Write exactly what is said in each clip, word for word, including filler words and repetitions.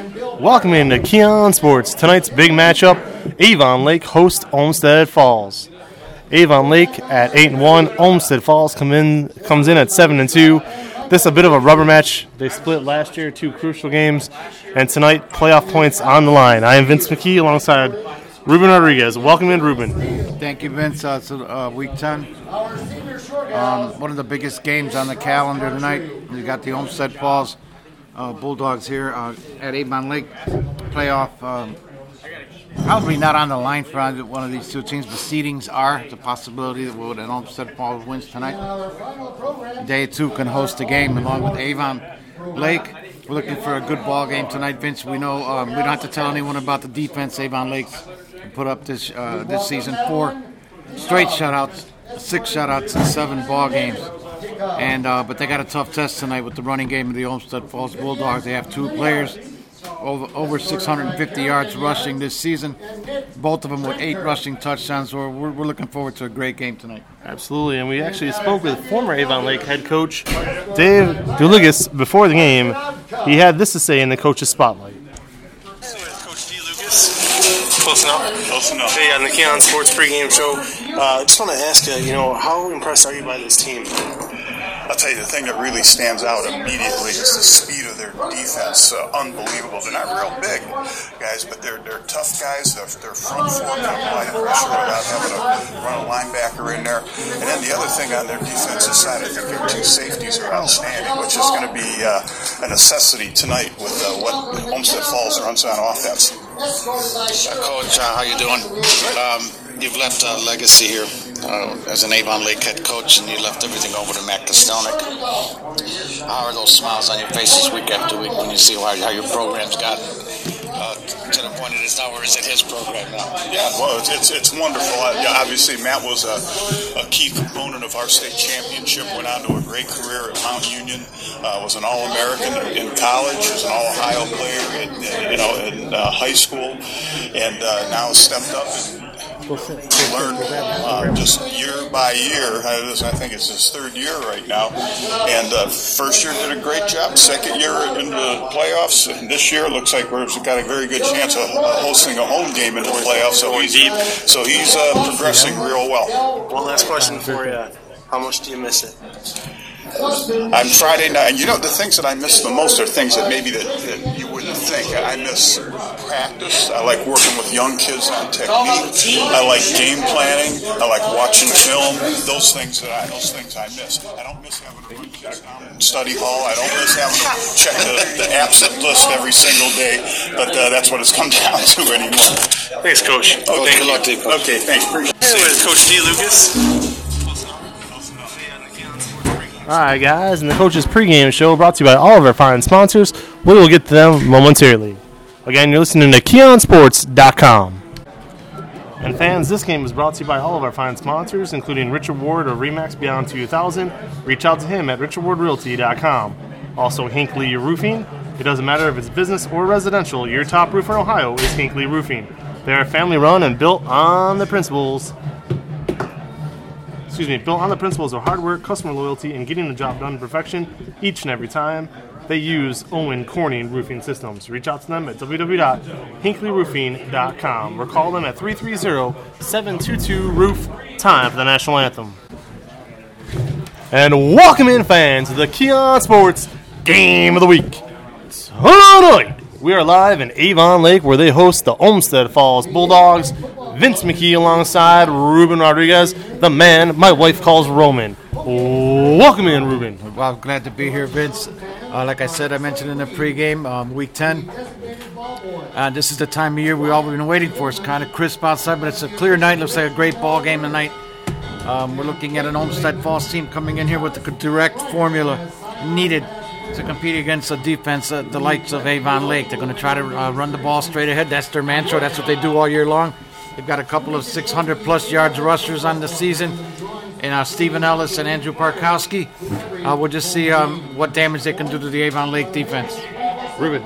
Welcome into Keon Sports. Tonight's big matchup, Avon Lake host Olmsted Falls. Avon Lake at eight and one, Olmsted Falls come in comes in at seven and two. This is a bit of a rubber match. They split last year, two crucial games, and tonight playoff points on the line. I am Vince McKee alongside Ruben Rodriguez. Welcome in, Ruben. Thank you, Vince. Uh, it's uh, week ten. Um, one of the biggest games on the calendar tonight. We got the Olmsted Falls uh, Bulldogs here uh, at Avon Lake. Playoff um, probably not on the line for either one of these two teams, but seedings are. The possibility that an Olmsted Falls wins tonight. Day two can host the game along with Avon Lake. We're looking for a good ball game tonight, Vince. We know um, we don't have to tell anyone about the defense Avon Lake's put up this uh, this season. Four straight shutouts, six shutouts in seven ball games. And uh, but they got a tough test tonight with the running game of the Olmsted Falls Bulldogs. They have two players over over six hundred fifty yards rushing this season, both of them with eight rushing touchdowns. So we're, we're looking forward to a great game tonight. Absolutely, and we actually spoke with former Avon Lake head coach Dave DeLugas before the game. He had this to say in the coach's spotlight. Coach DeLugas, close enough. Close enough. Hey, on the Keon Sports pregame show, I uh, just want to ask you, you know, how impressed are you by this team? I'll tell you, the thing that really stands out immediately is the speed of their defense. Uh, unbelievable. They're not real big guys, but they're they're tough guys. Their, their front four can apply pressure without having to run a linebacker in there. And then the other thing on their defensive side, I think their two safeties are outstanding, which is going to be uh, a necessity tonight with uh, what Olmsted Falls runs on offense. Uh, Coach, uh, how you doing? Um, you've left a legacy here uh, as an Avon Lake head coach, and you left everything over to Matt Kostonik. How are those smiles on your faces week after week when you see how, how your program's gotten uh, to the point it is now, or is it his program now? Yeah, well, it's it's, it's wonderful. Uh, yeah, obviously, Matt was a, a key component of our state championship, went on to a great career at Mount Union, uh, was an All-American in college, was an All-Ohio player in, in, you know, in uh, high school, and uh, now stepped up and learned uh, just year by year. I think it's his third year right now. And uh, first year did a great job. Second year in the playoffs. And this year it looks like we've got a very good chance of hosting a home game in the playoffs. So he's, so he's uh, progressing real well. One last question for you. How much do you miss it? On Friday night, and you know, the things that I miss the most are things that maybe that, that you wouldn't think. I miss practice. I like working with young kids on technique. I like game planning. I like watching film. Those things that I, those things I miss. I don't miss having to run kids down in study hall. I don't miss having to check the, the absent list every single day. But uh, that's what it's come down to anymore. Thanks, Coach. Oh, thank you. Okay, thanks. Appreciate it. Hey, with Coach DeLugas. All right, guys, and the coach's pregame show brought to you by all of our fine sponsors. We will get to them momentarily. Again, you're listening to Keon Sports dot com. And fans, this game is brought to you by all of our fine sponsors, including Richard Ward of Remax Beyond two thousand. Reach out to him at richard ward realty dot com. Also, Hinckley Roofing. It doesn't matter if it's business or residential, your top roofer in Ohio is Hinckley Roofing. They are family run and built on the principles Excuse me, built on the principles of hard work, customer loyalty, and getting the job done to perfection each and every time. They use Owen Corning Roofing Systems. Reach out to them at w w w dot hinckley roofing dot com or call them at three three zero, seven two two, roof. Time for the national anthem. And welcome in, fans, to the Keon Sports Game of the Week. Tonight, we are live in Avon Lake, where they host the Olmsted Falls Bulldogs. Vince McKee alongside Ruben Rodriguez, the man my wife calls Roman. Welcome in, Ruben. Well, I'm glad to be here, Vince. Uh, like I said, I mentioned in the pregame, um, week ten. Uh, this is the time of year we've all been waiting for. It's kind of crisp outside, but it's a clear night. Looks like a great ball game tonight. Um, we're looking at an Olmsted Falls team coming in here with the direct formula needed to compete against the defense, uh, the likes of Avon Lake. They're going to try to uh, run the ball straight ahead. That's their mantra. That's what they do all year long. They've got a couple of six hundred plus yards rushers on the season, and uh, Stephen Ellis and Andrew Parkowski. Uh, we'll just see um, what damage they can do to the Avon Lake defense. Ruben.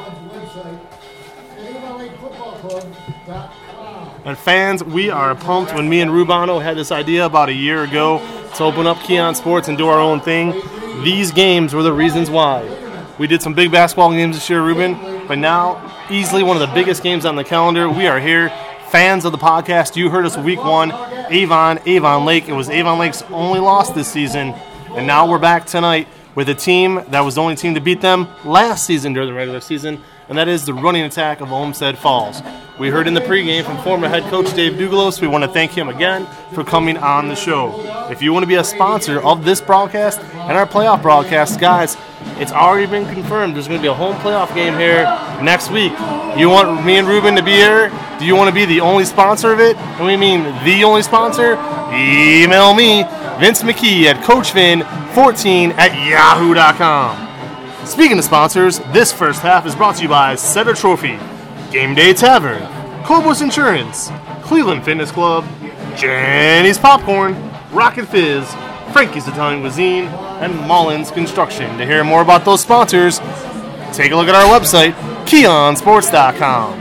And fans, we are pumped. When me and Rubano had this idea about a year ago to open up Keon Sports and do our own thing, these games were the reasons why. We did some big basketball games this year, Ruben. but now easily one of the biggest games on the calendar. We are here. Fans of the podcast, you heard us week one, Avon, Avon Lake. It was Avon Lake's only loss this season, and now we're back tonight with a team that was the only team to beat them last season during the regular season, and that is the running attack of Olmsted Falls. We heard in the pregame from former head coach Dave Douglas. We want to thank him again for coming on the show. If you want to be a sponsor of this broadcast and our playoff broadcast, guys, it's already been confirmed. There's going to be a home playoff game here next week. You want me and Ruben to be here? Do you want to be the only sponsor of it? And we mean the only sponsor? Email me, Vince McKee at coachvin fourteen at yahoo dot com. Speaking of sponsors, this first half is brought to you by Setter Trophy, Game Day Tavern, Cobos Insurance, Cleveland Fitness Club, Jenny's Popcorn, Rocket Fizz, Frankie's Italian Cuisine, and Mullins Construction. To hear more about those sponsors, take a look at our website, keon sports dot com.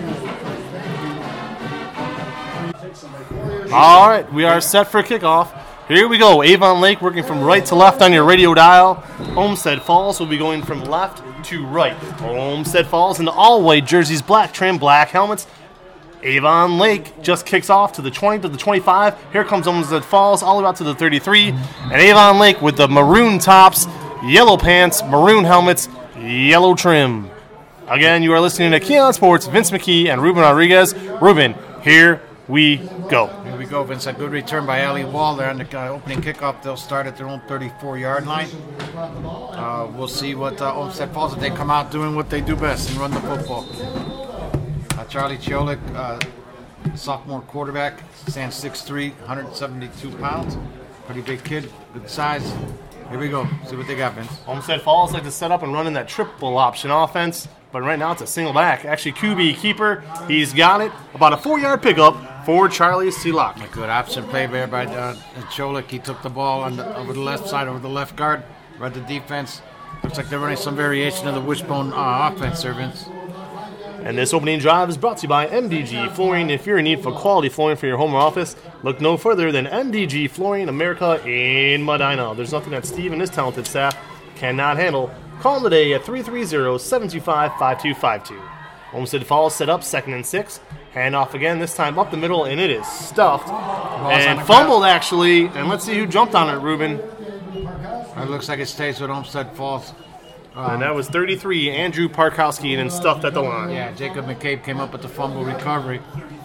All right, we are set for kickoff. Here we go. Avon Lake working from right to left on your radio dial. Olmsted Falls will be going from left to right. Olmsted Falls in the all-white jerseys, black trim, black helmets. Avon Lake just kicks off to the twenty to the twenty-five. Here comes Olmsted Falls all the way out to the thirty-three. And Avon Lake with the maroon tops, yellow pants, maroon helmets, yellow trim. Again, you are listening to Keon Sports, Vince McKee, and Ruben Rodriguez. Ruben, here we go. Here we go, Vince. A good return by Ali Wall there on the uh, opening kickoff. They'll start at their own thirty-four-yard line. Uh, we'll see what uh, Olmsted Falls, if they come out doing what they do best and run the football. Uh, Charlie Chiolik, uh, sophomore quarterback, stands six three, one hundred seventy-two pounds. Pretty big kid, good size. Here we go. See what they got, Vince. Olmsted Falls like to set up and run in that triple option offense, but right now it's a single back. Actually, Q B keeper, he's got it. About a four-yard pickup for Charlie Sealock. A good option play there by uh, Cholik. He took the ball on the, over the left side, over the left guard, read the defense. Looks like they're running some variation of the wishbone uh, offense there, Vince. And this opening drive is brought to you by M D G Flooring. If you're in need for quality flooring for your home or office, look no further than M D G Flooring America in Medina. There's nothing that Steve and his talented staff cannot handle. Call them today at three three zero, seven two five, five two five two. Olmsted Falls set up second and six. Hand off again, this time up the middle, and it is stuffed. And fumbled, actually. And let's see who jumped on it, Ruben. It looks like it stays with Olmsted Falls. Um, and that was thirty-three, Andrew Parkowski, and then stuffed at the line. Yeah, Jacob McCabe came up with the fumble recovery.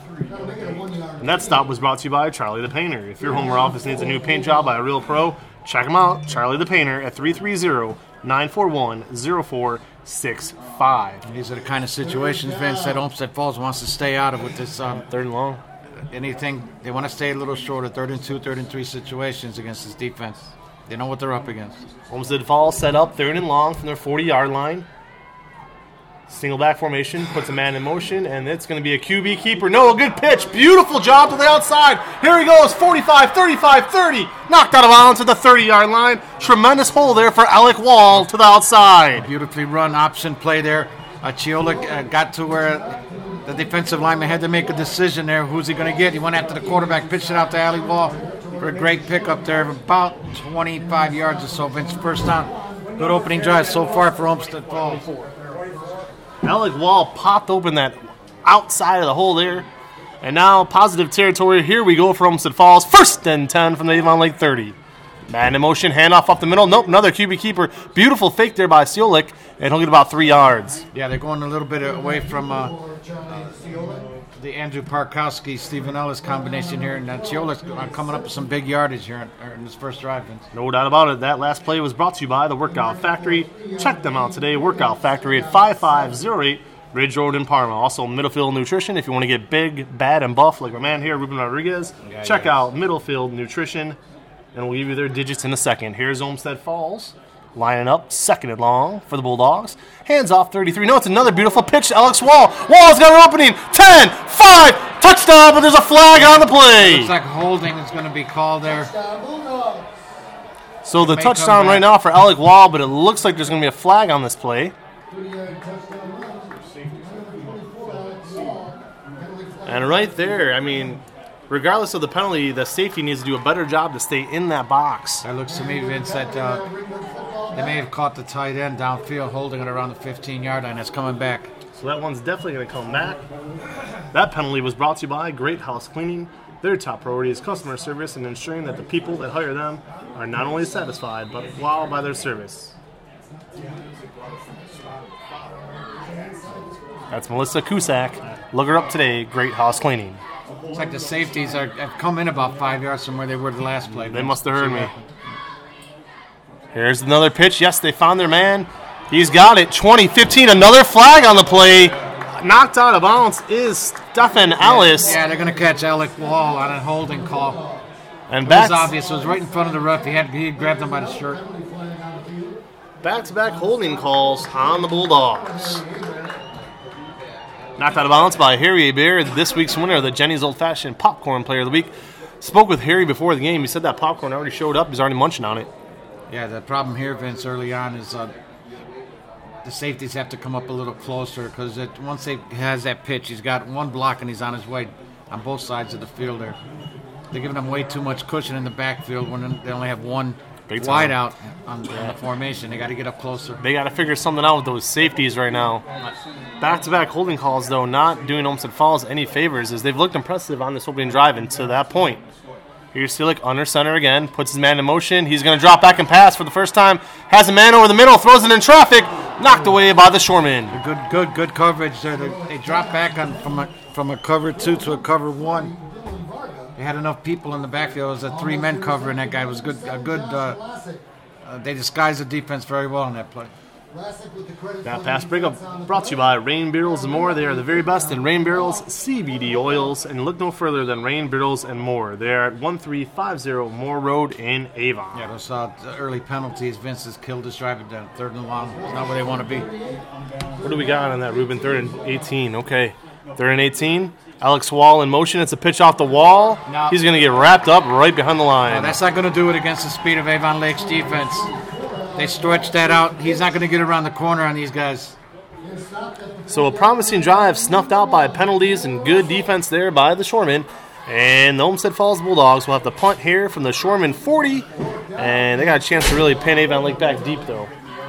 And that stop was brought to you by Charlie the Painter. If your home or office needs a new paint job by a real pro, check him out, Charlie the Painter, at three three zero, nine four one, zero four six five. And these are the kind of situations, Vince, that Olmsted Falls wants to stay out of with this. Um, third and long. Anything, they want to stay a little shorter, third and two, third and three situations against this defense. They know what they're up against. Olmsted Falls set up third and long from their forty-yard line. Single back formation, puts a man in motion, and it's going to be a Q B keeper. No, a good pitch. Beautiful job to the outside. Here he goes, forty-five, thirty-five, thirty. Knocked out of bounds at the thirty-yard line. Tremendous hole there for Alec Wall to the outside. Beautifully run option play there. Uh, Chiolik uh, got to where the defensive lineman had to make a decision there. Who's he going to get? He went after the quarterback, pitched it out to Ali Wall for a great pickup there of about twenty-five yards or so. Vince, first down. Good opening drive so far for Olmsted Falls. Alec Wall popped open that outside of the hole there. And now positive territory. Here we go for Olmsted Falls. First and ten from the Avon Lake thirty. Man in motion, handoff off the middle. Nope, another Q B keeper. Beautiful fake there by Seolick, and he'll get about three yards. Yeah, they're going a little bit away from uh, the Andrew Parkowski, Stephen Ellis combination here. And uh, Seolick's coming up with some big yardage here in, in this first drive. No doubt about it. That last play was brought to you by the Workout Factory. Check them out today. Workout Factory at five five zero eight Ridge Road in Parma. Also, Middlefield Nutrition. If you want to get big, bad, and buff like my man here, Ruben Rodriguez, yeah, check yes. out Middlefield Nutrition. And we'll give you their digits in a second. Here's Olmsted Falls lining up, second and long for the Bulldogs. Hands off thirty-three. No, it's another beautiful pitch to Alex Wall. Wall's got an opening. ten, five, touchdown, but there's a flag on the play. Looks like holding is going to be called there. So the touchdown right now for Alec Wall, but it looks like there's going to be a flag on this play. And right there, I mean, regardless of the penalty, the safety needs to do a better job to stay in that box. That looks to me, Vince, that uh, they may have caught the tight end downfield, holding it around the fifteen-yard line. That's coming back. So that one's definitely going to come back. That penalty was brought to you by Great House Cleaning. Their top priority is customer service and ensuring that the people that hire them are not only satisfied, but wowed by their service. That's Melissa Cusack. Look her up today, Great House Cleaning. It's like the safeties are, have come in about five yards from where they were the last play. They must have heard me. Here's another pitch. Yes, they found their man. He's got it. twenty fifteen, another flag on the play. Knocked out of bounds is Stephen Ellis. Yeah, they're going to catch Alec Wall on a holding call. And It back, was obvious. It was right in front of the ref. He had he grabbed him by the shirt. back-to-back holding calls on the Bulldogs. Knocked out of bounds by Harry Hebert, this week's winner of the Jenny's Old Fashioned Popcorn Player of the Week. Spoke with Harry before the game. He said that popcorn already showed up. He's already munching on it. Yeah, the problem here, Vince, early on is uh, the safeties have to come up a little closer because once he has that pitch, he's got one block and he's on his way on both sides of the field there. They're giving them way too much cushion in the backfield when they only have one Big wide time. out on, on the formation. They got to get up closer. They got to figure something out with those safeties right now. Back-to-back holding calls, though, not doing Olmsted Falls any favors, as they've looked impressive on this opening drive and to that point. Here's Steelick under center again, puts his man in motion. He's going to drop back and pass for the first time. Has a man over the middle, throws it in traffic, knocked away by the Shoreman. Good, good, good coverage there. They, they dropped back on from a from a cover two to a cover one. They had enough people in the backfield. It was a three-men cover, and that guy was good. A good. Uh, uh, they disguised the defense very well on that play. That pass breakup brought to you by Rain Barrels and More. They are the very best in Rain Barrels, C B D oils, and look no further than Rain Barrels and More. They are at one three five zero Moore Road in Avon. Yeah, those uh, early penalties. Vince has killed his drive down third and long. It's not where they want to be. What do we got on that, Ruben? Third and eighteen. Okay, third and eighteen. Alex Wall in motion. It's a pitch off the wall. No. He's going to get wrapped up right behind the line. No, that's not going to do it against the speed of Avon Lake's defense. They stretched that out. He's not going to get around the corner on these guys. So a promising drive snuffed out by penalties and good defense there by the Shoremen. And the Olmsted Falls Bulldogs will have to punt here from the Shoreman forty. And they got a chance to really pin Avon Lake back deep, though.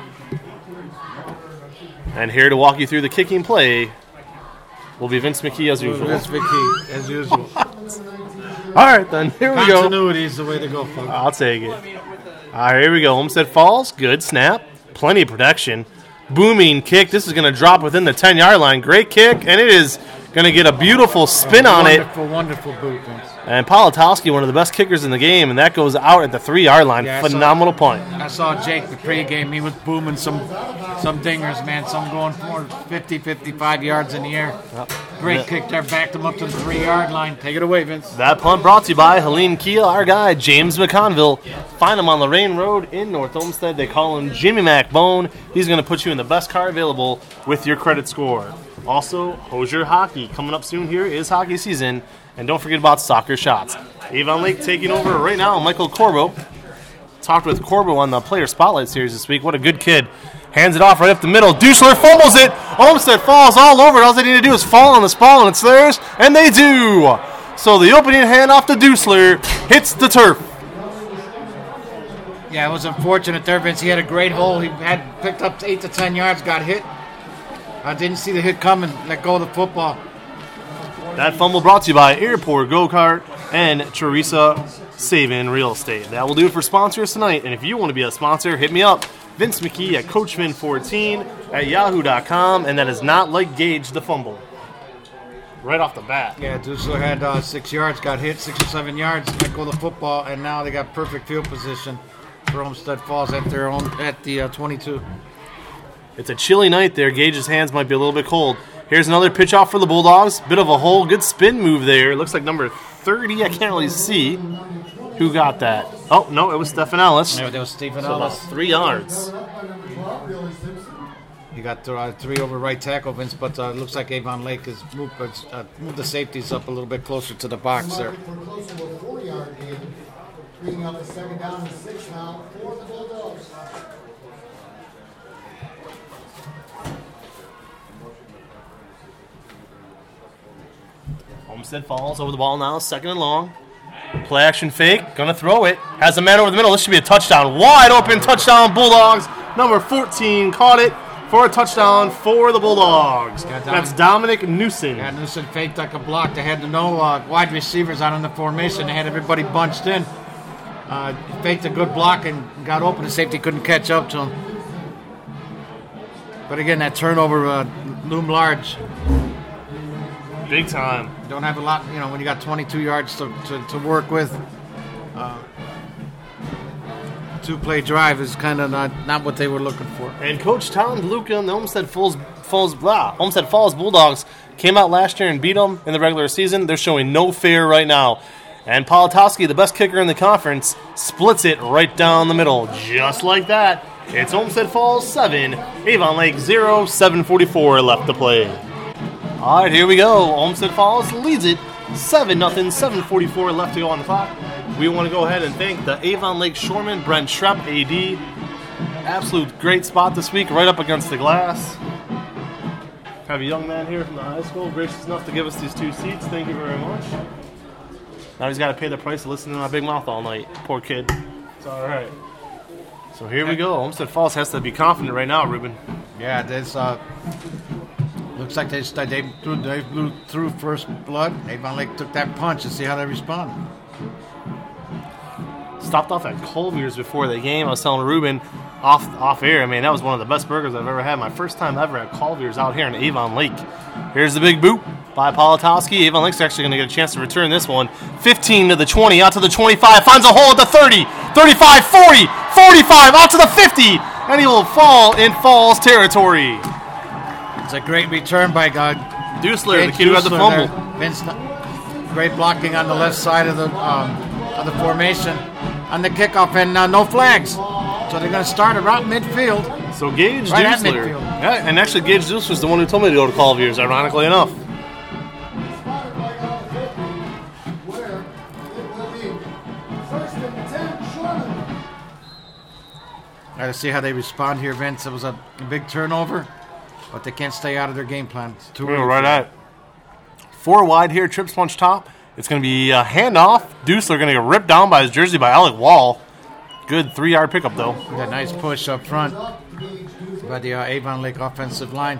And here to walk you through the kicking play will be Vince McKee as usual. Vince McKee, as usual. All right, then. Here we go. Continuity is the way to go, folks. I'll take it. All right, here we go. Olmsted Falls. Good snap. Plenty of protection. Booming kick. This is going to drop within the ten-yard line. Great kick, and it is going to get a beautiful spin on it. Wonderful, wonderful boot, Vince. And Politowski, one of the best kickers in the game, and that goes out at the three-yard line. Yeah, I Phenomenal saw, punt. I saw Jake the pregame. He was booming some some dingers, man. Some going for fifty, fifty-five yards in the air. Yep. Great Yeah. kick there. Backed him up to the three-yard line. Take it away, Vince. That punt brought to you by Helene Kia, our guy, James McConville. Find him on Lorraine Road in North Olmsted. They call him Jimmy MacBone. He's going to put you in the best car available with your credit score. Also, Hoosier Hockey. Coming up soon here is hockey season. And don't forget about soccer shots. Avon Lake taking over right now. Michael Corbo. Talked with Corbo on the Player Spotlight Series this week. What a good kid. Hands it off right up the middle. Dusler fumbles it. Olmsted falls all over it. All they need to do is fall on this ball, and it's theirs. And they do. So the opening handoff to Dusler hits the turf. Yeah, it was unfortunate there, Vince. He had a great hole. He had picked up eight to ten yards, got hit. I didn't see the hit coming. Let go of the football. That fumble brought to you by Airport Go-Kart and Teresa Savin Real Estate. That will do it for sponsors tonight. And if you want to be a sponsor, hit me up. Vince McKee at Coachman fourteen at yahoo dot com. And that is not like Gage the fumble. Right off the bat. Yeah, Dusler had uh, six yards, got hit, six or seven yards, let go of the football, and now they got perfect field position for Olmsted Falls at their own at the uh, twenty-two. It's a chilly night there. Gage's hands might be a little bit cold. Here's another pitch off for the Bulldogs. Bit of a hole. Good spin move there. Looks like number thirty. I can't really see who got that. Oh, no, it was Stephen Ellis. Yeah, that was Stephen So about Ellis. three yards. He got uh, three over right tackle, Vince, but uh, it looks like Avon Lake has moved, uh, moved the safeties up a little bit closer to the box there. Bringing up the second down and six now for the Bulldogs. Olmsted Falls over the ball now, second and long. Play action fake, gonna throw it. Has a man over the middle. This should be a touchdown. Wide open touchdown, Bulldogs. Number fourteen caught it for a touchdown for the Bulldogs. Yeah, Dominic- That's Dominic Newsom. Yeah, Newsom faked like a block. They had no uh, wide receivers out in the formation. They had everybody bunched in. Uh, he faked a good block and got open. The safety couldn't catch up to him. But again, that turnover uh, loomed large. Big time. Don't have a lot, you know, when you got twenty-two yards to, to, to work with. Uh, two-play drive is kind of not, not what they were looking for. And Coach Tom DeLuca and the Homestead Falls, Falls, blah, Homestead Falls Bulldogs came out last year and beat them in the regular season. They're showing no fear right now. And Politowski, the best kicker in the conference, splits it right down the middle. Just like that. It's Homestead Falls seven, Avon Lake zero, seven forty-four left to play. All right, here we go. Homestead Falls leads it seven nothing, seven forty-four left to go on the clock. We want to go ahead and thank the Avon Lake Shoreman, Brent Shrepp, A D. Absolute great spot this week, right up against the glass. Have a young man here from the high school, gracious enough to give us these two seats. Thank you very much. Now he's got to pay the price of listening to my big mouth all night. Poor kid. It's all right. So here we go. Homestead Falls has to be confident right now, Ruben. Yeah, there's uh, looks like they they blew, they blew through first blood. Avon Lake took that punch and see how they respond. Stopped off at Culver's before the game. I was telling Ruben off off air, I mean, that was one of the best burgers I've ever had. My first time ever at Culver's out here in Avon Lake. Here's the big boot by Politowski. Avon Lake's actually going to get a chance to return this one. fifteen to the twenty, out to the twenty-five, finds a hole at the thirty, thirty-five, forty, forty-five, out to the fifty, and he will fall in Falls territory. It's a great return by God. Dusler, the kid who had the fumble. Vince, great blocking on the left side of the um, of the formation on the kickoff, and uh, no flags. So they're going to start around midfield. So Gage Right at Dusler. midfield. Yeah, and actually Gage Dusler was the one who told me to go to Culver's, ironically enough. Where it will be first and ten, Shoreman. Got to see how they respond here, Vince. It was a big turnover, but they can't stay out of their game plan. It's too We're early. right at four wide here, trips punch top. It's going to be a handoff. Dusler going to get ripped down by his jersey by Alec Wall. Good three-yard pickup, though. Got a nice push up front by the uh, Avon Lake offensive line.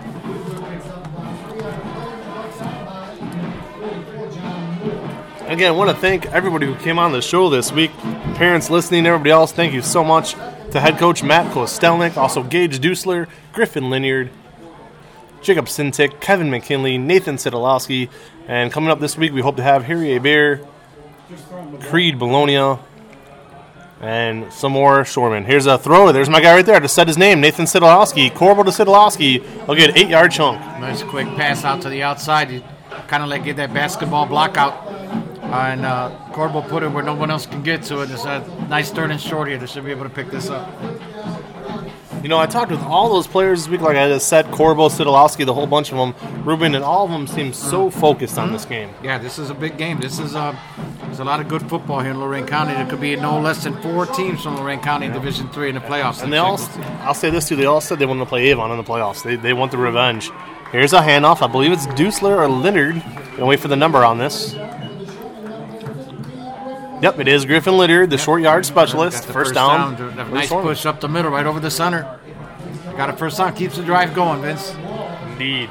Again, I want to thank everybody who came on the show this week. Parents listening, everybody else, thank you so much to head coach Matt Kostelnik, also Gage Dusler, Griffin Linyard, Jacob Sintik, Kevin McKinley, Nathan Sidolowski, and coming up this week, we hope to have Harry Bear, Creed Bologna, and some more Shoreman. Here's a throw. There's my guy right there. I just said his name, Nathan Sidolowski. Corbel to Sidolowski. He'll get an eight-yard chunk. Nice quick pass out to the outside. You kind of like get that basketball block out. Uh, and uh, Corbel put it where no one else can get to it. It's a nice third and short here. They should be able to pick this up. You know, I talked with all those players this week, like I just said, Corbel, Sidolowski, the whole bunch of them, Ruben, and all of them seem so focused on this game. Yeah, this is a big game. This is uh, there's a lot of good football here in Lorain County. There could be no less than four teams from Lorain County in Division Three in the playoffs. And they all, I'll say this too, they all said they want to play Avon in the playoffs. They they want the revenge. Here's a handoff. I believe it's Dusler or Leonard. Gonna wait for the number on this. Yep, it is Griffin Leonard, the short yard specialist. Got the First, down. down. A nice push up the middle, right over the center. Got a first down. Keeps the drive going, Vince. Indeed.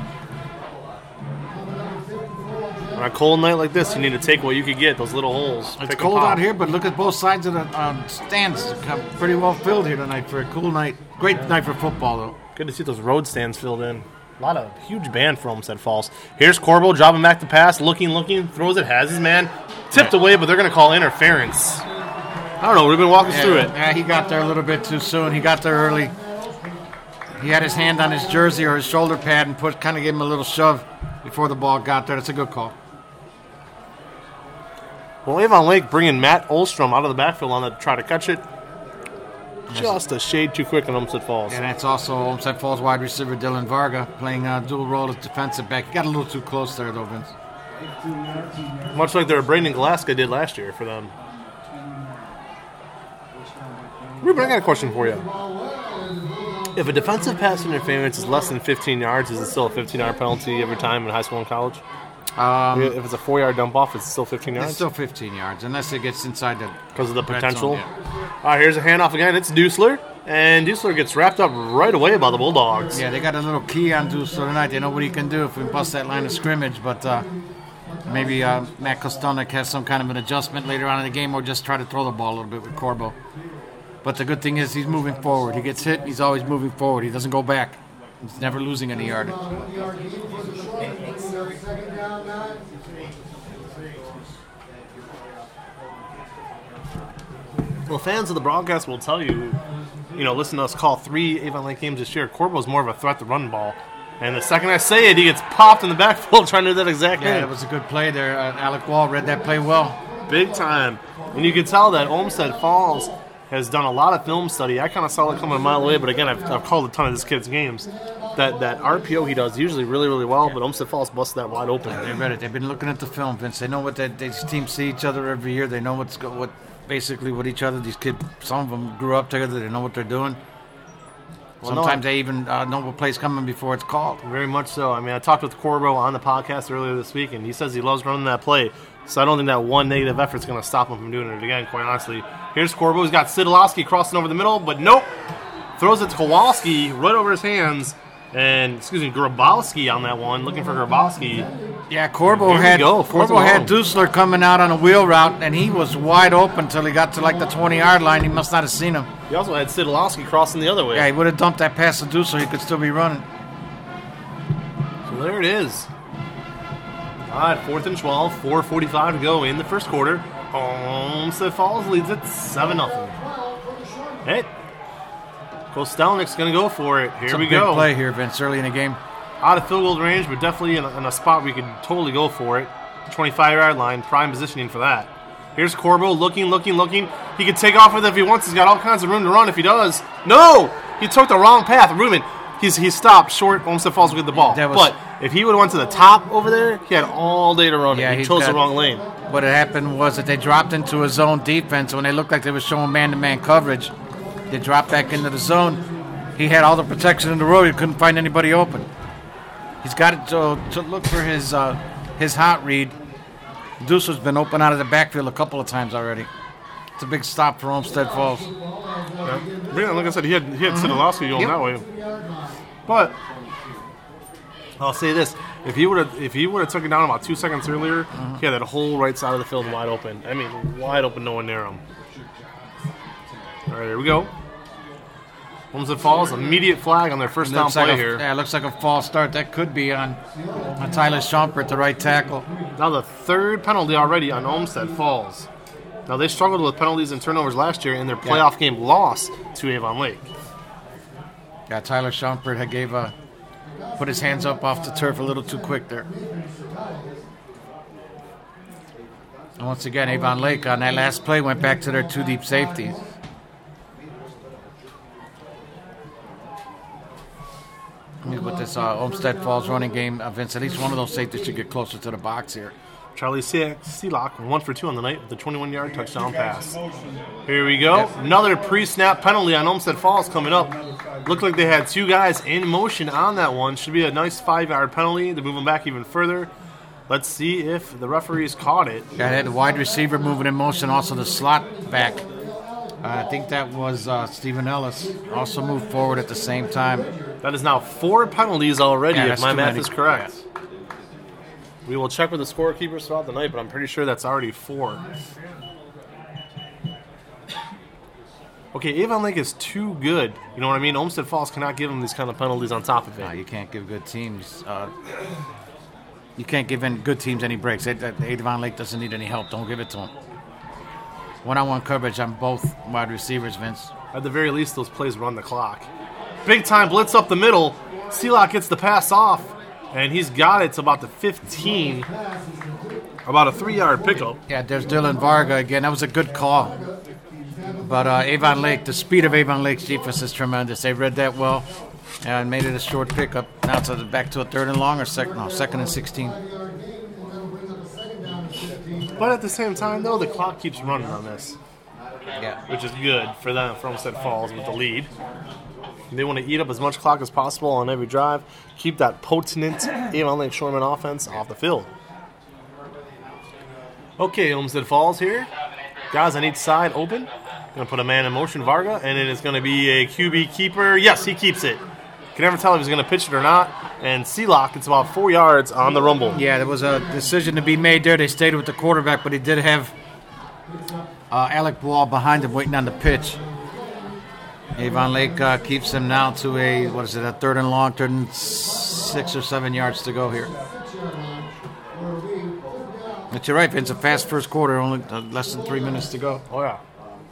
On a cold night like this, you need to take what you could get, those little holes. It's Pick 'em cold pop. out here, but look at both sides of the um, stands. They're pretty well filled here tonight for a cool night. Great night for football, though. Good to see those road stands filled in. A lot of huge band for Homestead Falls. Here's Corbel, dropping back to pass, looking, looking, throws it, has his man. Tipped away, but they're going to call interference. I don't know, Ruben, walk us Yeah, through it. Yeah, he got there a little bit too soon. He got there early. He had his hand on his jersey or his shoulder pad and put kind of gave him a little shove before the ball got there. That's a good call. Well, Avon Lake bringing Matt Olstrom out of the backfield on that to try to catch it. Just a shade too quick on Homestead Falls. And that's also Homestead Falls wide receiver Dylan Varga playing a dual role as defensive back. He got a little too close there, though, Vince. Much like their Braden Glasgow did last year for them. Ruben, I got a question for you. If a defensive pass interference is less than fifteen yards, is it still a fifteen-yard penalty every time in high school and college? Um, If it's a four-yard dump off, it's still fifteen it's yards? still fifteen yards, unless it gets inside the Because of the red potential? zone, yeah. All right, here's a handoff again. It's Dusler. And Dusler gets wrapped up right away by the Bulldogs. Yeah, they got a little key on Dusler tonight. They know what he can do if we bust that line of scrimmage. But uh, maybe uh, Matt Kostonik has some kind of an adjustment later on in the game, or just try to throw the ball a little bit with Corbo. But the good thing is he's moving forward. He gets hit, he's always moving forward. He doesn't go back. He's never losing any yardage. Well, fans of the broadcast will tell you, you know, listen to us call three Avon Lake games this year. Corbo's more of a threat to run the ball. And the second I say it, he gets popped in the backfield trying to do that exact thing. Yeah, it was a good play there. Uh, Alec Wall read that play well. Big time. And you can tell that Olmsted Falls has done a lot of film study. I kind of saw it coming a mile away, but again, I've, I've called a ton of this kid's games. That that R P O he does usually really, really well, but Olmsted Falls busted that wide open. They read it. They've been looking at the film, Vince. They know what that these teams see each other every year. They know what's go, what basically what each other. These kids, some of them grew up together. They know what they're doing. Well, Sometimes no, they even uh, know what play's coming before it's called. Very much so. I mean, I talked with Corbo on the podcast earlier this week, and he says he loves running that play. So I don't think that one negative effort's going to stop him from doing it again, quite honestly. Here's Corbo. He's got Sidolowski crossing over the middle, but nope. Throws it to Kowalski right over his hands. And, excuse me, Grabowski on that one, looking for Grabowski. Yeah, Corbo Here we had go, fourth Corbo and had long. Dusler coming out on a wheel route, and he was wide open until he got to like the twenty-yard line. He must not have seen him. He also had Sidolowski crossing the other way. Yeah, he would have dumped that pass to Dusler. He could still be running. So there it is. All right, fourth and twelve, four forty-five to go in the first quarter. Olmsted Falls leads it seven nothing. Hey, Kostelnik's going to go for it. Here It's a we big go. play here, Vince, early in the game. Out of field goal range, but definitely in a, in a spot where you could totally go for it. twenty-five-yard line, prime positioning for that. Here's Corbo looking, looking, looking. He can take off with it if he wants. He's got all kinds of room to run if he does. No! He took the wrong path. Ruben, he's he stopped short. Olmsted Falls will get the ball. That was- but if he would have went to the top over there, he had all day to run Yeah, it. He he's chose got- the wrong lane. What had happened was that they dropped into a zone defense when they looked like they were showing man-to-man coverage. They dropped back into the zone. He had all the protection in the road. He couldn't find anybody open. He's got it to, to look for his uh, his hot read. Dusler's been open out of the backfield a couple of times already. It's a big stop for Olmsted Falls. Yeah. Yeah, like I said, he had he had Mm-hmm. Sidolowski going Yep. that way. But I'll say this: if he would have if he would have took it down about two seconds earlier, Mm-hmm. he had that whole right side of the field wide open. I mean, wide open, no one near him. All right, here we go. Olmsted Falls, immediate flag on their first down Looks play like a, here. Yeah, it looks like a false start. That could be on, on Tyler Schomper at the right tackle. Now the third penalty already on Olmsted Falls. Now they struggled with penalties and turnovers last year in their playoff game loss to Avon Lake. Yeah, Tyler Schomper had gave a put his hands up off the turf a little too quick there. And once again, Avon Lake on that last play went back to their two deep safeties. I mean, with this uh, Olmsted Falls running game, uh, Vince, at least one of those safeties should get closer to the box here. Charlie Seelock, one for two on the night with a twenty-one-yard touchdown pass. Here we go. Yep. Another pre-snap penalty on Olmsted Falls coming up. Looked like they had two guys in motion on that one. Should be a nice five-yard penalty to move them back even further. Let's see if the referees caught it. Yeah, they had the wide receiver moving in motion, also the slot back. Uh, I think that was uh, Stephen Ellis. Also moved forward at the same time. That is now four penalties already, Yeah, if that's my too math many. is correct. We will check with the scorekeepers throughout the night, but I'm pretty sure that's already four. Okay, Avon Lake is too good. You know what I mean? Olmsted Falls cannot give them these kind of penalties on top of it. No, you can't give good teams. Uh, you can't give any good teams any breaks. They- that- Avon Lake doesn't need any help. Don't give it to them. One-on-one coverage on both wide receivers, Vince. At the very least, those plays run the clock. Big time blitz up the middle. Seelock gets the pass off, and he's got it to about the fifteen. About a three-yard pickup. Yeah, there's Dylan Varga again. That was a good call. But uh, Avon Lake, the speed of Avon Lake's defense is tremendous. They read that well and made it a short pickup. Now it's back to a third and long or second, no, second and sixteen. But at the same time, though, the clock keeps running on this, Yeah. which is good for them, for Olmsted Falls with the lead. They want to eat up as much clock as possible on every drive, keep that potent Avon Lake Shoreman offense off the field. Okay, Olmsted Falls here. Guys on each side open. Going to put a man in motion, Varga, and it is going to be a Q B keeper. Yes, he keeps it. Can never tell if he's going to pitch it or not. And Seelock, it's about four yards on the rumble. Yeah, there was a decision to be made there. They stayed with the quarterback, but he did have uh, Alec Ball behind him waiting on the pitch. Avon Lake uh, keeps them now to a, what is it, a third and long, third and six or seven yards to go here. But you're right, Vince, a fast first quarter, only uh, less than three minutes to go. Oh, yeah.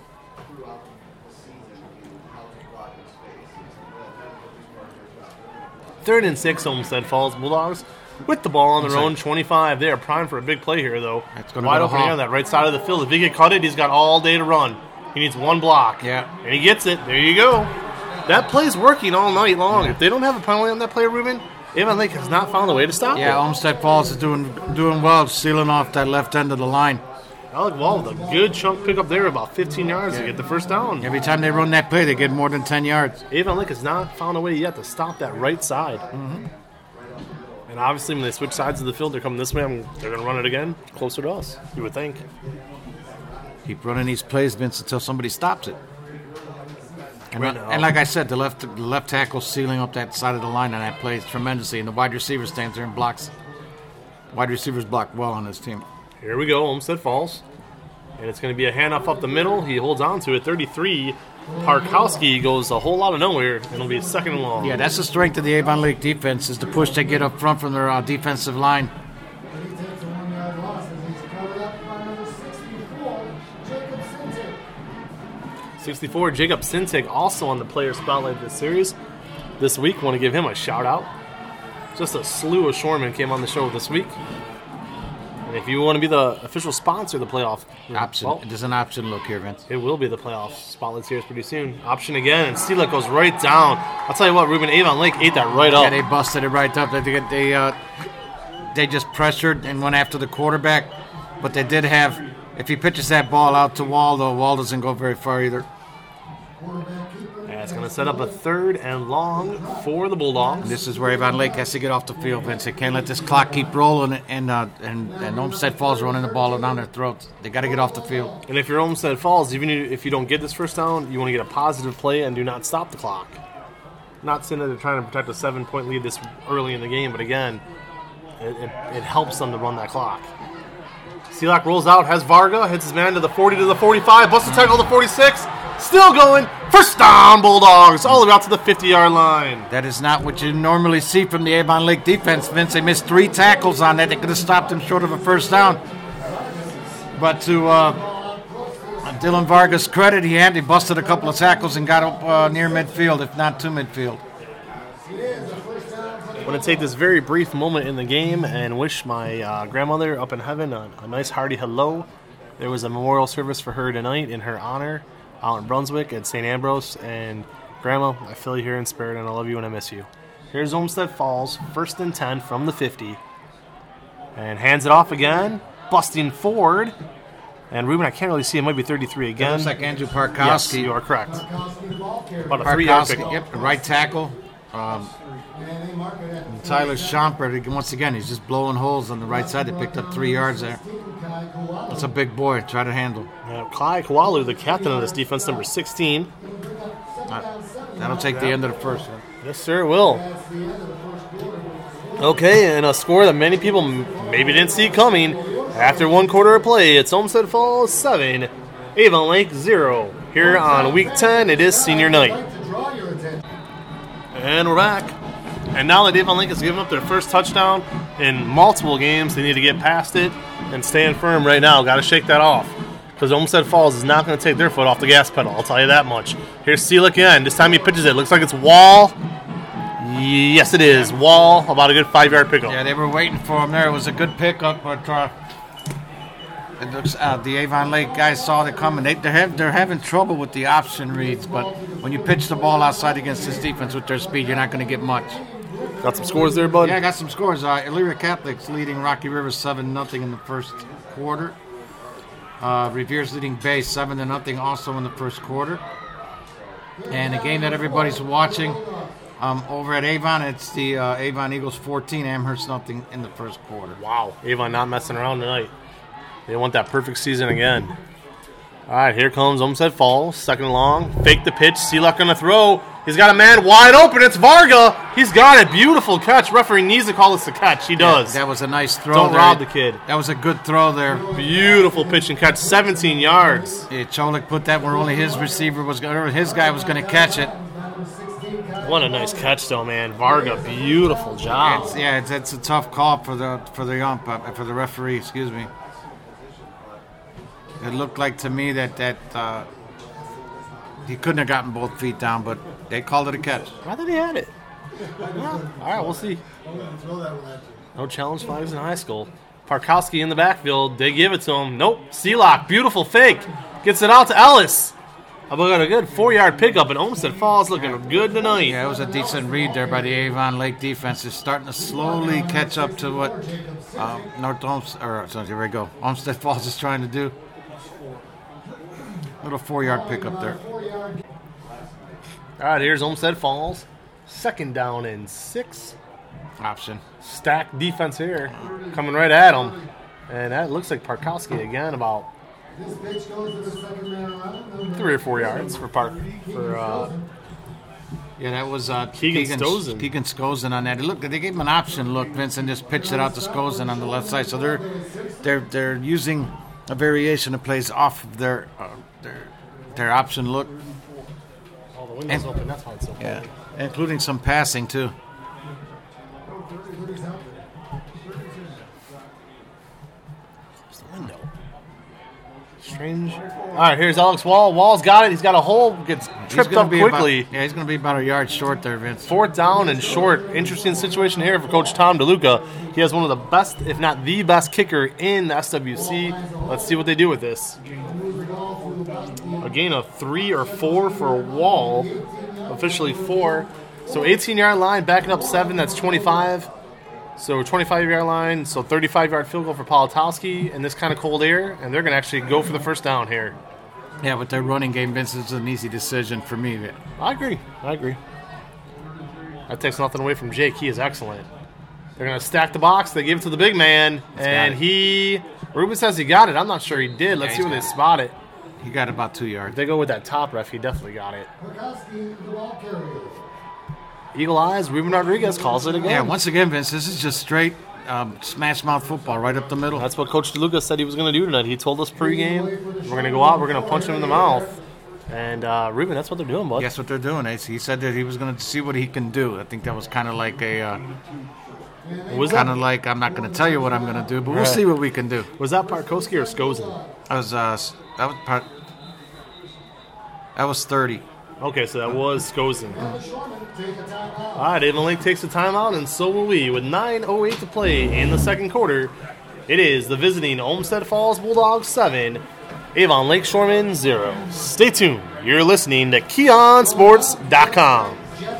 Third and six, Olmsted Falls Bulldogs with the ball on their own twenty-five. They are primed for a big play here, though. That's gonna Wide go open Hall. on that right side of the field. If he get cut it, he's got all day to run. He needs one block. Yeah. And he gets it. There you go. That play's working all night long. If they don't have a penalty on that play, Ruben, Avon Lake has not found a way to stop Yeah, it. Olmsted Falls is doing doing well, sealing off that left end of the line. Alec Wall with a good chunk pick up there, about fifteen yards to get the first down. Every time they run that play, they get more than ten yards. Avon Lake has not found a way yet to stop that right side. Mm-hmm. And obviously, when they switch sides of the field, they're coming this way. I'm, they're going to run it again, closer to us, you would think. Keep running these plays, Vince, until somebody stops it. And, Right li- now. and like I said, the left the left tackle sealing up that side of the line on that play tremendously, and the wide receiver stands there and blocks. Wide receivers block well on this team. Here we go, Olmsted Falls. And it's going to be a handoff up the middle. He holds on to it, thirty-three. Parkowski goes a whole lot of nowhere, and it'll be second and long. Yeah, that's the strength of the Avon Lake defense, is the push they get up front from their uh, defensive line. He takes a one-yard loss as he's covered up by number sixty-four, Jacob Sintek. sixty-four, Jacob Sintig, also on the player spotlight this series. This week, want to give him a shout-out. Just a slew of shoremen came on the show this week. And if you want to be the official sponsor of the playoff, Option. well, There's an option look here, Vince. it will be the playoff spotlight series pretty soon. Option again, and Steelek goes right down. I'll tell you what, Ruben, Avon Lake ate that right Yeah, up. they busted it right up. They they they, uh, they just pressured and went after the quarterback, but they did have. If he pitches that ball out to Wall, though, Wall doesn't go very far either. And it's going to set up a third and long for the Bulldogs. This is where Avon Lake has to get off the field, Vince. They can't let this clock keep rolling, and uh, and and Olmsted Falls running the ball down their throats. They got to get off the field. And if you're Olmsted Falls, even if you don't get this first down, you want to get a positive play and do not stop the clock. Not saying that they're trying to protect a seven-point lead this early in the game, but again, it, it, it helps them to run that clock. Seelock rolls out, has Varga, hits his man to the forty, to the forty-five, busts a tackle to the forty-six, still going, first down Bulldogs, all the way out to the fifty-yard line. That is not what you normally see from the Avon Lake defense, Vince. They missed three tackles on that. They could have stopped them short of a first down. But to uh, Dylan Vargas' credit, he had he busted a couple of tackles and got up uh, near midfield, if not to midfield. I want to take this very brief moment in the game and wish my uh, grandmother up in heaven a, a nice hearty hello. There was a memorial service for her tonight in her honor out in Brunswick at Saint Ambrose. And Grandma, I feel you here in spirit, and I love you and I miss you. Here's Olmsted Falls, first and ten from the fifty. And hands it off again, busting forward. And Ruben, I can't really see, it might be thirty-three again. Looks like Andrew Yes, Parkowski. you are correct. Parkowski, the ball carrier. About a three-yard Parkowski, pickup. yep, the right tackle. Um, And they mark it at the Tyler Schomper, once again, he's just blowing holes on the right side. They picked up three yards there. Kai Kowal. That's a big boy. Try to handle. Uh, Kai Kawalu, the captain of this defense, number sixteen. Uh, that'll take the end of the first one. Yes, sir, it will. Okay, and a score that many people m- maybe didn't see coming. After one quarter of play, it's Olmsted Falls seven, Avon Lake zero. Here on week ten, it is senior night. Draw your attention. And we're back. And now that Avon Lake has given up their first touchdown in multiple games, they need to get past it and stand firm right now. Got to shake that off. Because Olmsted Falls is not going to take their foot off the gas pedal, I'll tell you that much. Here's Seelick again. This time he pitches it. Looks like it's Wall. Yes, it is. Wall, about a good five-yard pickup. Yeah, they were waiting for him there. It was a good pickup, but uh, it looks uh, the Avon Lake guys saw it coming. They, they're, have, they're having trouble with the option reads, but when you pitch the ball outside against this defense with their speed, you're not going to get much. Got some scores there, bud? Yeah, I got some scores. Uh, Elyria Catholic's leading Rocky River seven nothing in the first quarter. Uh, Revere's leading Bay seven to nothing also in the first quarter. And a game that everybody's watching um, over at Avon, it's the uh, Avon Eagles fourteen, Amherst nothing in the first quarter. Wow. Avon not messing around tonight. They want that perfect season again. All right, here comes Olmsted Falls, second and long. Fake the pitch. Seelock on the throw. He's got a man wide open. It's Varga. He's got it. Beautiful catch. Referee needs to call this a catch. He does. Yeah, that was a nice throw. Don't there. rob the kid. That was a good throw there. Beautiful pitch and catch. seventeen yards. Yeah, Cholik put that where only his receiver was going, or his guy was going to catch it. What a nice catch, though, man. Varga, beautiful job. It's, yeah, it's, it's a tough call for the for the ump, uh, for the referee. Excuse me. It looked like to me that that uh, he couldn't have gotten both feet down, but they called it a catch. I thought he had it. Well, all right, we'll see. No challenge flags in high school. Parkowski in the backfield. They give it to him. Nope. Seelock, beautiful fake. Gets it out to Ellis. About a good four-yard pickup, and Olmsted Falls looking good tonight. Yeah, it was a decent read there by the Avon Lake defense. It's starting to slowly catch up to what uh, North Olmsted, or so here we go. Olmsted Falls is trying to do. Little four-yard pickup there. All right, here's Olmsted Falls. Second down and six. Option. Stacked defense here, coming right at him. And that looks like Parkowski again, about three or four yards for Park for uh, yeah, that was uh, Keegan Skozen. Keegan Skozen on that. Look, they gave him an option look, Vince, and just pitched it out to Skozen on the left side. So they're they're they're using a variation of plays off of their uh, their their option look. Oh, the window's and, open. That's why it's so yeah, including some passing too. Close the window. Strange. All right, here's Alex Wall. Wall's got it. He's got a hole. Gets tripped up quickly. About, yeah, he's going to be about a yard short there, Vince. Fourth down and short. Interesting situation here for Coach Tom DeLuca. He has one of the best, if not the best, kicker in the S W C. Let's see what they do with this. A gain of three or four for Wall. Officially four. So eighteen-yard line, backing up seven. That's twenty-five. So twenty-five-yard line, so thirty-five-yard field goal for Politowski in this kind of cold air, and they're going to actually go for the first down here. Yeah, but their running game, Vince, is an easy decision for me. I agree. I agree. That takes nothing away from Jake. He is excellent. They're going to stack the box. They give it to the big man, He's and he – Ruben says he got it. I'm not sure he did. Let's Yeah, see where they got it. spot it. He got about two yards. If they go with that top ref, he definitely got it. Eagle Eyes, Ruben Rodriguez calls it again. Yeah, once again, Vince, this is just straight um, smash mouth football right up the middle. That's what Coach DeLuca said he was going to do tonight. He told us pregame, we're going to go out, we're going to punch him in the mouth. And, uh, Ruben, that's what they're doing, bud. Guess what they're doing. He said that he was going to see what he can do. I think that was kind of like a, uh, was kind that? of like, I'm not going to tell you what I'm going to do, but we'll Right. see what we can do. Was that Parkowski or Skozen? That was, uh, that was part, that was thirty. Okay, so that was Skozen. All right, Avon Lake takes a timeout, and so will we. With nine oh eight to play in the second quarter, it is the visiting Olmsted Falls Bulldogs seven, Avon Lake Shoremen zero. Stay tuned. You're listening to Keon Sports dot com.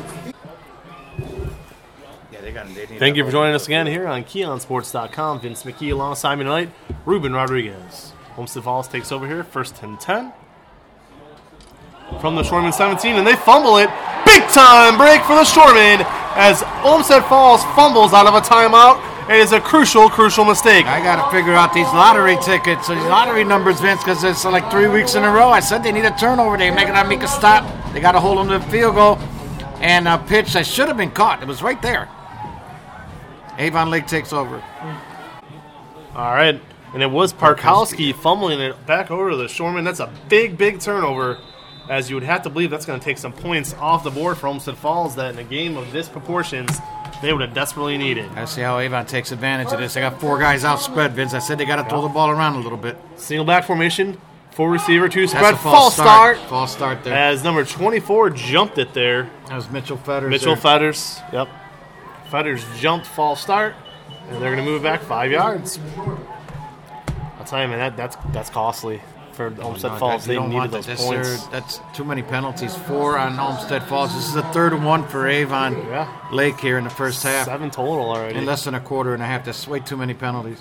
Yeah, they got it. Thank you for joining us again here on Keon Sports dot com. Vince McKee alongside me tonight, Ruben Rodriguez. Olmsted Falls takes over here, first and ten. From the Shoremen seventeen, and they fumble it. Big time break for the Shoremen as Olmsted Falls fumbles out of a timeout. It is a crucial, crucial mistake. I got to figure out these lottery tickets, these lottery numbers, Vince, because it's like three weeks in a row. I said they need a turnover. They make it make a stop. They got to hold them to the field goal. And a pitch that should have been caught. It was right there. Avon Lake takes over. All right, and it was Parkowski fumbling it back over to the Shoremen. That's a big, big turnover, as you would have to believe that's going to take some points off the board for Olmsted Falls that in a game of this proportions they would have desperately needed. I see how Avon takes advantage of this. They got four guys outspread, Vince. I said they got to throw the ball around a little bit. Single back formation, four receiver, two That's spread, a false start. False start there. As number twenty-four jumped it there. That was Mitchell Fetters. Mitchell there. Fetters, yep. Fetters jumped false start, and they're going to move back five yards. I'll tell you, man, that, that's that's costly for Olmsted No, Falls. that- They you don't needed want those that. points. That's, that's too many penalties. Four on Olmsted Falls. This is the third and one for Avon Yeah. Lake here in the first half. Seven total already. In less than a quarter and a half. That's way too many penalties.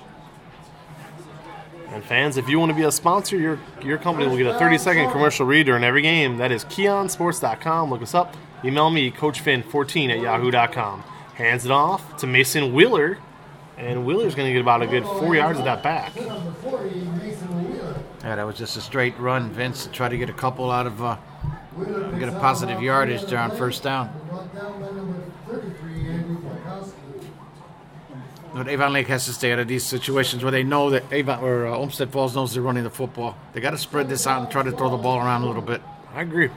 And fans, if you want to be a sponsor, your your company will get a thirty-second commercial read during every game. That is Keon Sports dot com. Look us up. Email me, Coach Finn fourteen at yahoo dot com. Hands it off to Mason Wheeler. And Wheeler's going to get about a good four yards of that back. Number forty, Mason Wheeler. Yeah, that was just a straight run. Vince to try to get a couple out of, uh, get a positive yardage there on first down. But Avon Lake has to stay out of these situations where they know that Avon or uh, Olmsted Falls knows they're running the football. They got to spread this out and try to throw the ball around a little bit. I agree.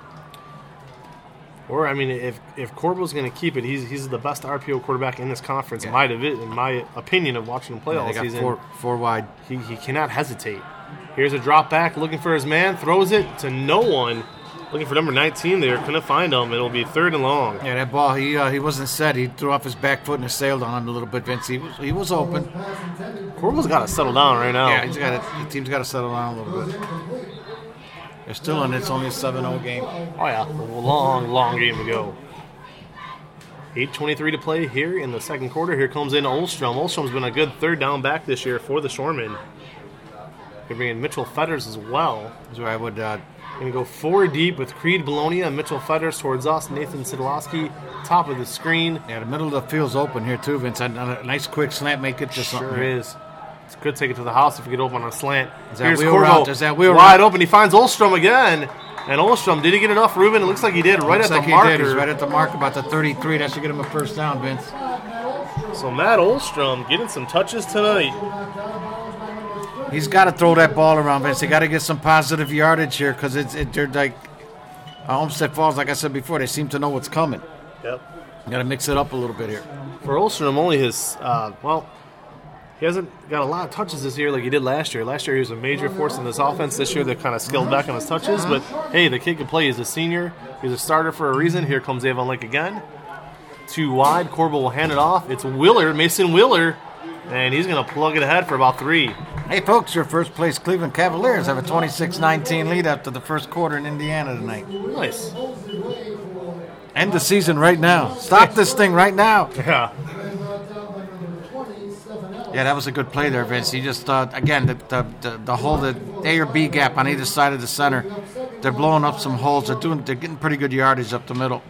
Or I mean, if if Corbell's going to keep it, he's he's the best R P O quarterback in this conference. Yeah. In my divi- in my opinion of watching him play Yeah, all they got season, four, four wide. he he cannot hesitate. Here's a drop back, looking for his man, throws it to no one. Looking for number nineteen there, couldn't find him. It'll be third and long. Yeah, that ball, he uh, he wasn't set. He threw off his back foot and it sailed on him a little bit, Vince. He was, he was open. Corbell's got to settle down right now. Yeah, he's got to, the team's got to settle down a little bit. They're still in it. It's only a seven oh game. Oh, yeah. A long, long game to go. eight twenty-three to play here in the second quarter. Here comes in Olstrom. Olstrom's been a good third down back this year for the Shoremen. They're bringing Mitchell Fetters as well. That's where I would... Uh, Going to go four deep with Creed Bologna and Mitchell Fetters towards us. Nathan Sidolowski, top of the screen. yeah, the middle of the field's open here, too, Vince. And a nice quick slant make it to something. Sure is. It's good to take it to the house if you get open on a slant. Is that Here's wheel Corvo, route? Is that wheel wide route? open. He finds Olstrom again. And Olstrom, did he get enough, Ruben? It looks like he did right Looks at like the he marker. did. He's right at the mark, about the thirty-three. That should get him a first down, Vince. So Matt Olstrom getting some touches tonight. He's got to throw that ball around, Vince. They got to get some positive yardage here because it's it, they're like uh, Olmsted Falls. Like I said before, they seem to know what's coming. Yep. You got to mix it up a little bit here. For Olstrom, only his, uh, well, he hasn't got a lot of touches this year like he did last year. Last year he was a major force in this offense. This year they're kind of scaled back on his touches. But, hey, the kid can play. He's a senior. He's a starter for a reason. Here comes Avon Lake again. Two wide. Corbell will hand it off. It's Wheeler, Mason Wheeler, and he's going to plug it ahead for about three. Hey, folks, your first place Cleveland Cavaliers have a twenty-six nineteen lead after the first quarter in Indiana tonight. Nice. End the season right now. Stop this thing right now. Yeah. Yeah, that was a good play there, Vince. He just, uh, again, the, the, the, the whole the A or B gap on either side of the center, they're blowing up some holes. They're doing, they're getting pretty good yardage up the middle.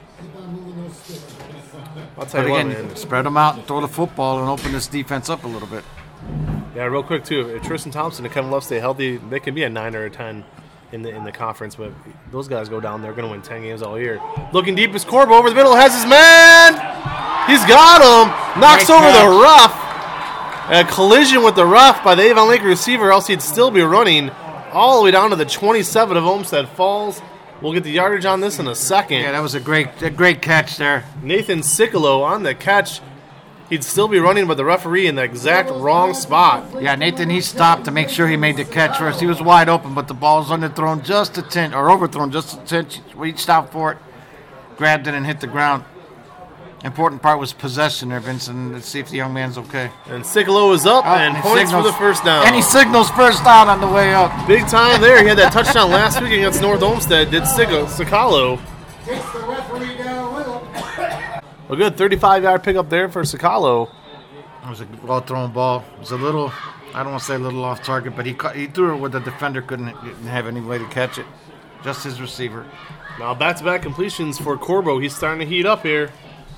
I'll tell But you again, what, man. spread them out and throw the football and open this defense up a little bit. Yeah, real quick, too. If Tristan Thompson and Kevin Love stay healthy, they can be a nine or a ten in the in the conference. But those guys go down, they're going to win ten games all year. Looking deep is Corbell over the middle, has his man. He's got him. Knocks Great over catch. the rough. A collision with the rough by the Avon Lake receiver, else he'd still be running all the way down to the twenty-seven of Olmsted Falls. We'll get the yardage on this in a second. Yeah, that was a great a great catch there. Nathan Sicolo on the catch. He'd still be running, but the referee in the exact wrong spot. Yeah, Nathan, he stopped to make sure he made the catch first. He was wide open, but the ball was underthrown just a tinge, or overthrown just a tinge. Reached out for it, grabbed it, and hit the ground. Important part was possession there, Vincent. Let's see if the young man's okay. And Sicolo is up Oh, and he points signals- for the first down. And he signals first down on the way up. Big time there. He had that touchdown last week against North Olmsted. Did Sicalo. Takes the referee down with him. A good thirty-five-yard pickup there for Sicalo. It was a well-thrown ball. It was a little, I don't want to say a little off target, but he ca- he threw it where the defender couldn't didn't have any way to catch it. Just his receiver. Now back-to-back completions for Corbo. He's starting to heat up here.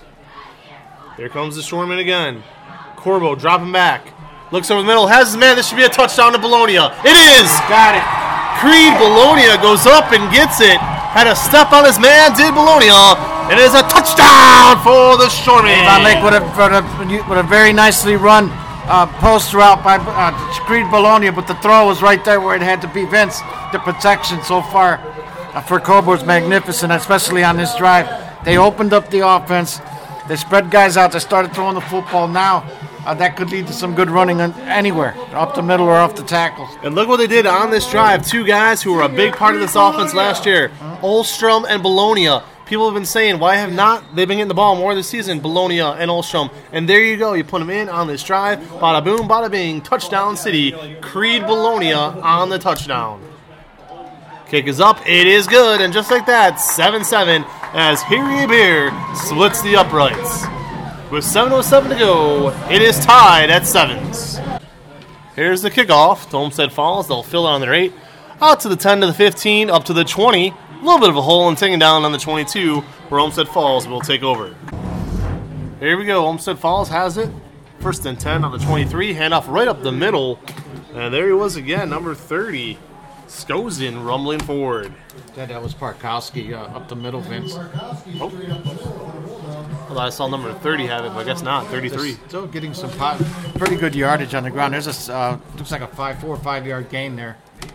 Here comes the Shoreman again. Corbo dropping back. Looks over the middle. Has his man. This should be a touchdown to Bologna. It is. Got it. Creed Bologna goes up and gets it. Had a step on his man. Did Bologna. It is a touchdown for the Shoreman. Avon Lake with a, with a, with a very nicely run uh, post route by uh, Creed Bologna, but the throw was right there where it had to be. Vince, the protection so far uh, for Corbo is magnificent, especially on this drive. They opened up the offense. They spread guys out. They started throwing the football. Now uh, that could lead to some good running on anywhere, up the middle or off the tackles. And look what they did on this drive. Two guys who were a big part of this offense last year, Olstrom and Bologna. People have been saying, why have not they been getting the ball more this season, Bologna and Olstrom? And there you go. You put them in on this drive. Bada boom, bada bing. Touchdown City. Creed Bologna on the touchdown. Kick is up. It is good. And just like that, seven seven as Harry Beer splits the uprights. With seven oh seven to go, it is tied at sevens. Here's the kickoff to Olmsted Falls. They'll fill it on their eight. Out to the ten to the fifteen, up to the twenty. A little bit of a hole and taking down on the twenty-two, where Olmsted Falls will take over. Here we go. Olmsted Falls has it. First and ten on the twenty-three. Handoff right up the middle. And there he was again, number thirty. Skozen rumbling forward. Yeah, that was Parkowski uh, up the middle, Vince. Oh. Well, I saw number thirty have it, but I guess not. thirty-three. They're still getting some pot, pretty good yardage on the ground. There's a uh, looks like a five, four or five yard gain there.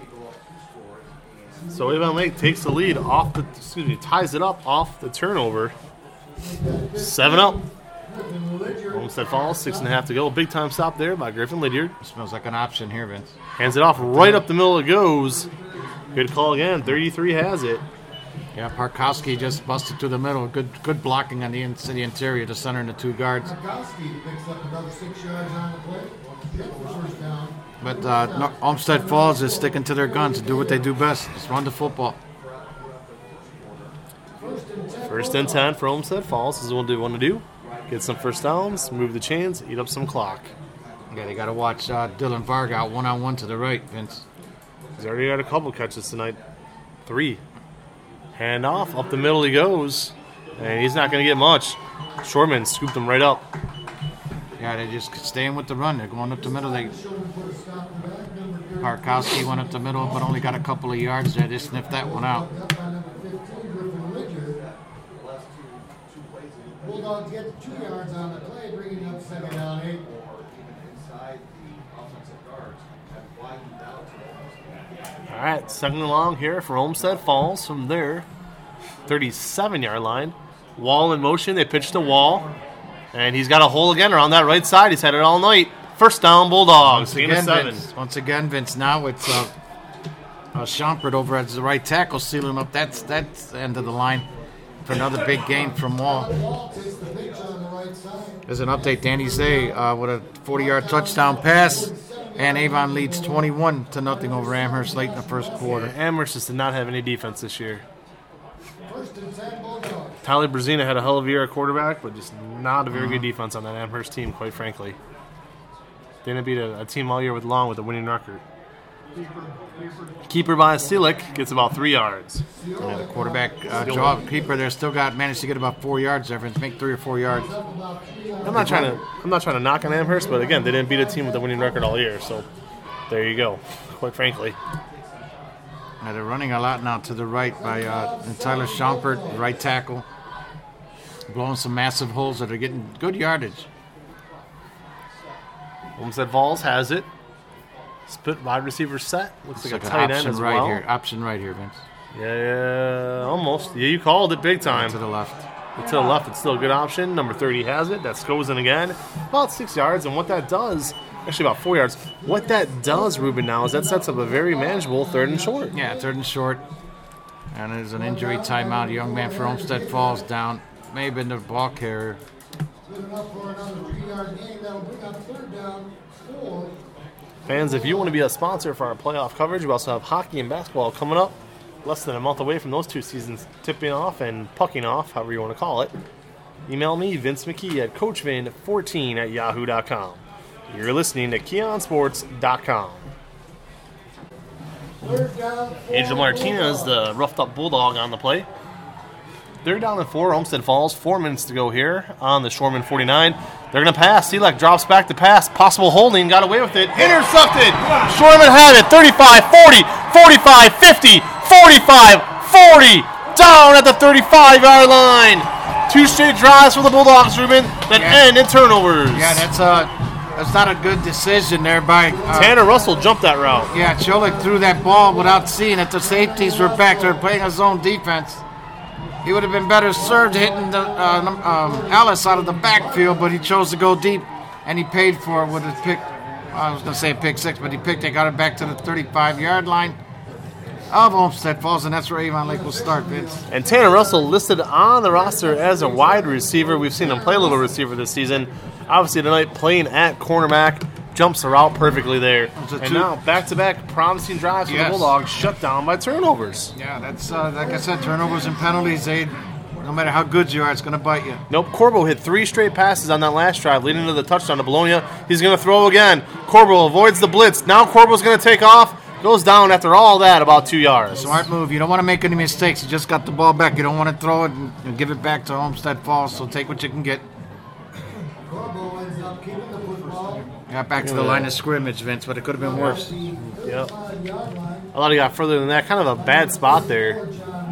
So Avon Lake takes the lead off the, excuse me, ties it up off the turnover. Seven up. Homestead Falls, six and a half to go. Big time stop there by Griffin Lydiard. Smells like an option here, Vince. Hands it off right up the middle. It goes. Good call again. thirty-three has it. Yeah, Parkowski just busted through the middle. Good, good blocking on the, in, the interior, the center and the two guards. Parkowski picks up another six yards on the play. First down. But uh, no, Olmsted Falls is sticking to their guns, do what they do best. Just run the football. First and ten for Olmsted Falls. This is what they want to do. Get some first downs, move the chains, eat up some clock. Yeah, they got to watch uh, Dylan Varga out one-on-one to the right, Vince. He's already got a couple catches tonight. Three. Hand off, up the middle he goes. And he's not going to get much. Shortman scooped him right up. Yeah, they just staying with the run. They're going up the middle. They Parkowski went up the middle, but only got a couple of yards there. They sniffed that one out. Bulldogs get two yards on the play, bringing up second down eight. All right, second and long here for Olmsted Falls from their thirty-seven yard line. Wall in motion. They pitch to Wall. And he's got a hole again around that right side. He's had it all night. First down, Bulldogs. Once again, Vince, once again, Vince, now it's uh, uh, Schompert over at the right tackle sealing up. That's, that's the end of the line for another big gain from Wall. There's an update. Danny Zay uh, with a forty-yard touchdown pass. And Avon leads twenty-one to nothing over Amherst late in the first quarter. Amherst just did not have any defense this year. Tyler Brazina had a hell of a year at quarterback, but just not a very uh-huh. good defense on that Amherst team, quite frankly. They didn't beat a, a team all year with Long with a winning record. Keeper by Seelick gets about three yards. Yeah, the quarterback, uh, jaw keeper there, still got managed to get about four yards there. Make three or four yards. I'm not trying to. I'm not trying to knock on Amherst, but again, they didn't beat a team with a winning record all year. So there you go. Quite frankly. Yeah, they're running a lot now to the right by uh, Tyler Schompert, right tackle, blowing some massive holes that are getting good yardage. Olmsted Falls has it. Split wide receiver set. Looks like, like a tight end as right well. Here. Option right here, Vince. Yeah, yeah, almost. Yeah, you called it big time. To the left. To the left, it's still a good option. Number thirty has it. That goes in again. About six yards, and what that does, actually about four yards, what that does, Ruben, now is that sets up a very manageable third and short. Yeah, third and short. And there's an injury timeout. A young man for Olmsted Falls down. May have been the ball carrier. Fans, if you want to be a sponsor for our playoff coverage, we also have hockey and basketball coming up. Less than a month away from those two seasons tipping off and pucking off, however you want to call it. Email me, Vince McKee, at coachvin fourteen at yahoo dot com. You're listening to keon sports dot com. Angel Martinez, the roughed-up Bulldog, on the play. They're down at four. Olmsted Falls. Four minutes to go here on the Shorman forty-nine. They're going to pass. Selak drops back to pass. Possible holding. Got away with it. Intercepted. Shorman had it. thirty-five, forty, forty-five, fifty, forty-five, forty. Down at the thirty-five yard line. Two straight drives for the Bulldogs, Ruben, that yeah. end in turnovers. Yeah, that's a, that's not a good decision there by... Uh, Tanner Russell jumped that route. Yeah, Cholik threw that ball without seeing it. The safeties were back. They were playing his own defense. He would have been better served hitting the, uh, um, Alice out of the backfield, but he chose to go deep, and he paid for it with his pick. I was going to say pick six, but he picked it, got it back to the thirty-five yard line of Olmsted Falls, and that's where Avon Lake will start, Vince. And Tanner Russell listed on the roster as a wide receiver. We've seen him play a little receiver this season. Obviously tonight playing at cornerback. Jumps the route perfectly there. And two. Now back-to-back promising drives for yes. the Bulldogs shut down by turnovers. Yeah, that's uh, like I said, turnovers and penalties, they, no matter how good you are, it's going to bite you. Nope, Corbo hit three straight passes on that last drive, leading to the touchdown to Bologna. He's going to throw again. Corbo avoids the blitz. Now Corbo's going to take off. Goes down after all that about two yards. Smart move. You don't want to make any mistakes. You just got the ball back. You don't want to throw it and, and give it back to Olmsted Falls, so take what you can get. Corbo ends up keeping the football. Got back to the line of scrimmage, Vince, but it could have been worse. Yep. I thought he got further than that. Kind of a bad spot there.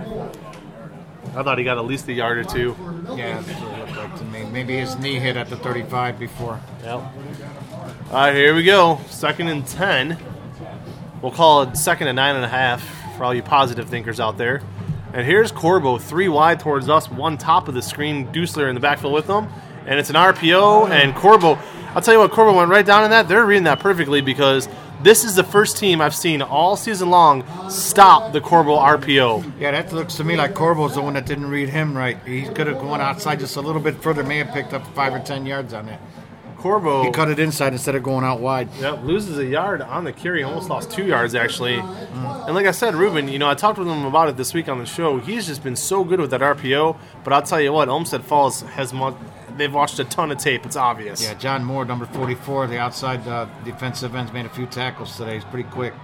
I thought he got at least a yard or two. Yeah, that's what it looked like to me. Maybe his knee hit at the thirty-five before. Yep. All right, here we go. Second and ten. We'll call it second and nine and a half for all you positive thinkers out there. And here's Corbo, three wide towards us, one top of the screen, Dusler in the backfield with them. And it's an R P O, and Corbo, I'll tell you what, Corbo went right down in that. They're reading that perfectly because this is the first team I've seen all season long stop the Corbo R P O. Yeah, that looks to me like Corbo's the one that didn't read him right. He could have gone outside just a little bit further, may have picked up five or ten yards on that. Corbo, He cut it inside instead of going out wide. yep, loses a yard on the carry, almost lost two yards actually. Mm. And like I said, Ruben, you know, I talked with him about it this week on the show. He's just been so good with that R P O. But I'll tell you what, Olmsted Falls has mo- they've watched a ton of tape. It's obvious. Yeah, John Moore, number forty-four, the outside uh, defensive ends, made a few tackles today. He's pretty quick.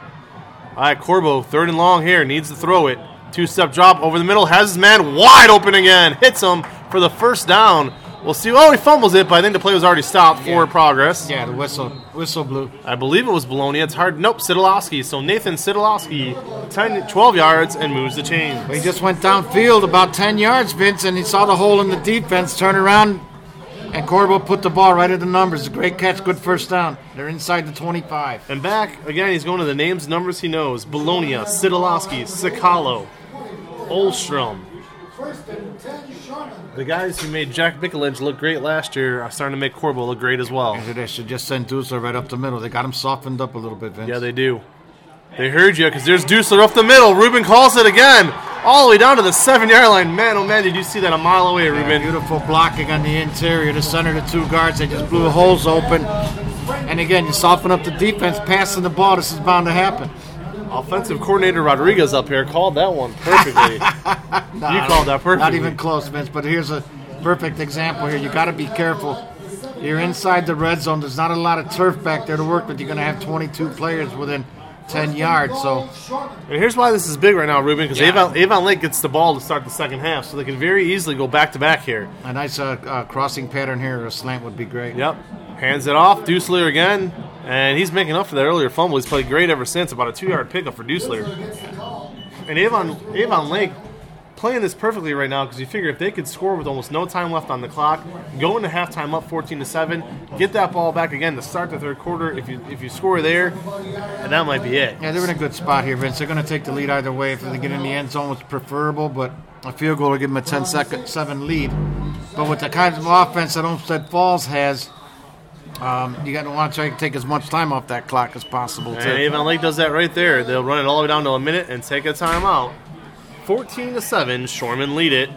All right, Corbo, third and long here, needs to throw it. Two-step drop over the middle, has his man wide open again. Hits him for the first down. We'll see. Oh, he fumbles it, but I think the play was already stopped. Forward Yeah. progress. Yeah, the whistle whistle blew. I believe it was Bologna. It's hard. Nope, Sidolowski. So Nathan Sidolowski, ten, twelve yards, and moves the chains. He just went downfield about ten yards, Vince, and he saw the hole in the defense, turn around, and Corbo put the ball right at the numbers. A great catch, good first down. They're inside the twenty-five. And back, again, he's going to the names and numbers he knows. Bologna, Sidolowski, Sicalo, Olstrom. First and ten, Sherman. The guys who made Jack Mikulich look great last year are starting to make Corbo look great as well. They should just send Dusler right up the middle. They got him softened up a little bit, Vince. Yeah, they do. They heard you because there's Dusler up the middle. Ruben calls it again. All the way down to the seven-yard line. Man, oh man, did you see that a mile away, Ruben? Beautiful blocking on the interior. The center, the two guards, they just blew the holes open. And again, you soften up the defense, passing the ball. This is bound to happen. Offensive coordinator Rodriguez up here called that one perfectly. Nah, You called that perfectly. Not even close, Vince. But here's a perfect example here. You got to be careful. You're inside the red zone. There's not a lot of turf back there to work with. You're going to have twenty-two players within ten yards. So And here's why this is big right now, Ruben, because Yeah. Avon, Avon Lake gets the ball to start the second half, so they can very easily go back-to-back here. a nice uh, uh, crossing pattern here. A slant would be great. Yep. Hands it off. Dusler again. And he's making up for that earlier fumble. He's played great ever since. About a two-yard pickup for Dusler. And Avon, Avon Lake playing this perfectly right now because you figure if they could score with almost no time left on the clock, go into halftime up fourteen to seven, get that ball back again to start the third quarter. If you if you score there, and that might be it. Yeah, they're in a good spot here, Vince. They're going to take the lead either way. If they get in the end zone, it's preferable, but a field goal will give them a ten second seven lead. But with the kind of offense that Olmsted Falls has, um, you got to want to try to take as much time off that clock as possible, And too. Avon Lake does that right there. They'll run it all the way down to a minute and take a timeout. fourteen to seven, Shorman lead it.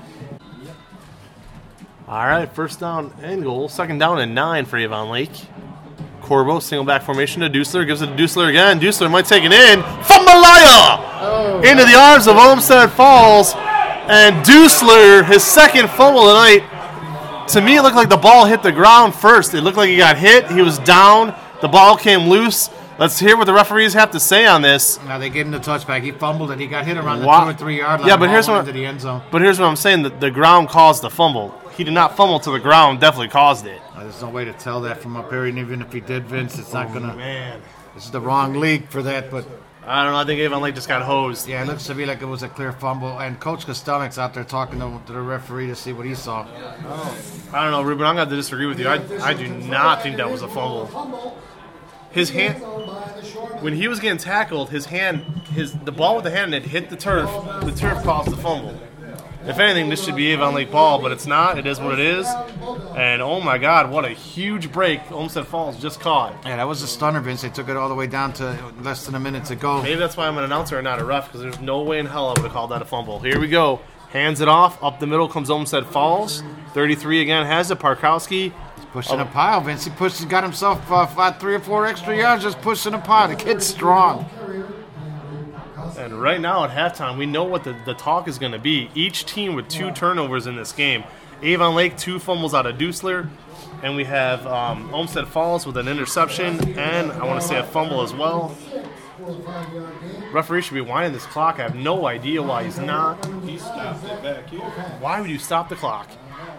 All right, first down and goal. Second down and nine for Avon Lake. Corbo, single back formation to Dusler. Gives it to Dusler again. Dusler might take it in. Fumbalaya! Oh. Into the arms of Olmsted Falls. And Dusler, his second fumble tonight. To me, it looked like the ball hit the ground first. It looked like he got hit. He was down. The ball came loose. Let's hear what the referees have to say on this. Now they gave him the touchback. He fumbled it. He got hit around the Wow. two or three yard line. Yeah, but Ball here's went what- into the end zone. But here's what I'm saying: the, the ground caused the fumble. He did not fumble to the ground. Definitely caused it. Uh, there's no way to tell that from up here, and even if he did, Vince, it's not gonna. Man, This is the wrong league for that, but I don't know. I think Avon Lake just got hosed. yeah, it looks to me like it was a clear fumble. And Coach Kostelnik's out there talking to, to the referee to see what he saw. I don't know, Ruben. I'm going to disagree with you. I, I do not think that was a fumble. His hand, when he was getting tackled, his hand, his the ball with the hand had hit the turf. The turf caused the fumble. If anything, this should be Avon Lake ball, but it's not. It is what it is. And oh my God, what a huge break Olmsted Falls just caught. Yeah, that was a stunner, Vince. They took it all the way down to less than a minute to go. Maybe that's why I'm an announcer and not a ref, because there's no way in hell I would have called that a fumble. Here we go. Hands it off. Up the middle comes Olmsted Falls. thirty-three again has it. Parkowski. Pushing a pile, Vince. He pushed. He got himself uh, five, three or four extra yards just pushing a pile. The kid's strong. And right now at halftime, we know what the, the talk is going to be. Each team with two turnovers in this game. Avon Lake, two fumbles out of Dusler. And we have um, Olmsted Falls with an interception. And I want to say a fumble as well. Referee should be winding this clock. I have no idea why he's not. He stopped it back here. Why would you stop the clock?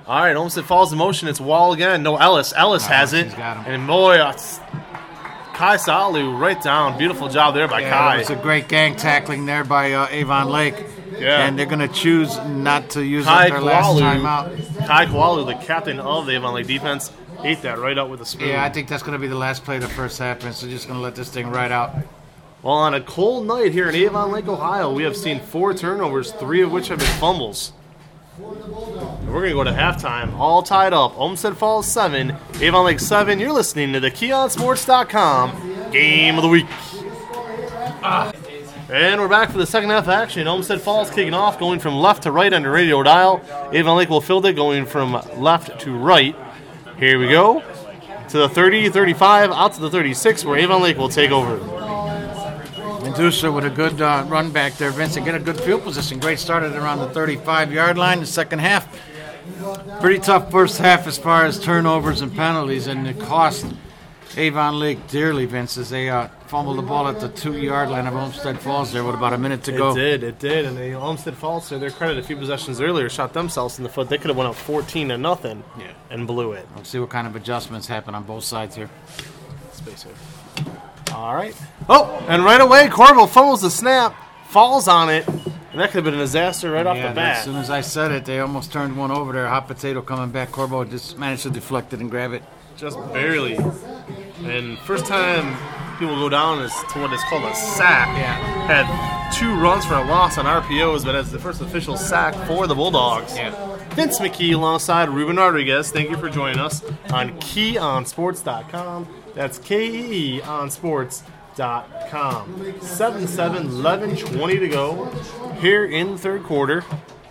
All right, Olmsted Falls in motion. It's Wall again. No, Ellis. Ellis has it. he's got him. And boy, it's Kai Salu right down. Beautiful job there by Yeah, Kai. it was a great gang tackling there by uh, Avon Lake. Yeah. And they're going to choose not to use Kai up their last Kualu, time out. Kai Kualu, the captain of the Avon Lake defense, ate that right out with a spoon. Yeah, I think that's going to be the last play of the first half, and so just going to let this thing ride out. Well, on a cold night here in Avon Lake, Ohio, we have seen four turnovers, three of which have been fumbles. And we're going to go to halftime, all tied up. Olmsted Falls seven, Avon Lake seven. You're listening to the Keon Sports dot com Game of the Week. Ah. And we're back for the second half action. Olmsted Falls kicking off, going from left to right on the radio dial. Avon Lake will field it, going from left to right. Here we go. To the thirty, thirty-five, out to the thirty-six, where Avon Lake will take over. And Dusler with a good uh, run back there, Vince, and get a good field position. Great start at around the thirty-five-yard line. The second half, pretty tough first half as far as turnovers and penalties, and it cost Avon Lake dearly, Vince, as they uh, fumbled the ball at the two-yard line of Olmsted Falls there with about a minute to It go. did, it did, and the Olmsted Falls, to their credit, a few possessions earlier, shot themselves in the foot. They could have went up fourteen to nothing, Yeah. and blew it. Let's see what kind of adjustments happen on both sides here. Space here. All right. Oh, and right away, Corvo fumbles the snap, falls on it, and that could have been a disaster right off Yeah, the bat. as soon as I said it, they almost turned one over there. Hot potato coming back. Corbo just managed to deflect it and grab it. Just barely. And first time people go down is to what is called a sack. Yeah. Had two runs for a loss on R P Os, but as the first official sack for the Bulldogs. Yeah. Vince McKee alongside Ruben Rodriguez. Thank you for joining us on Keon Sports dot com. That's K E E on Sports dot com. seven seven, eleven twenty to go here in the third quarter.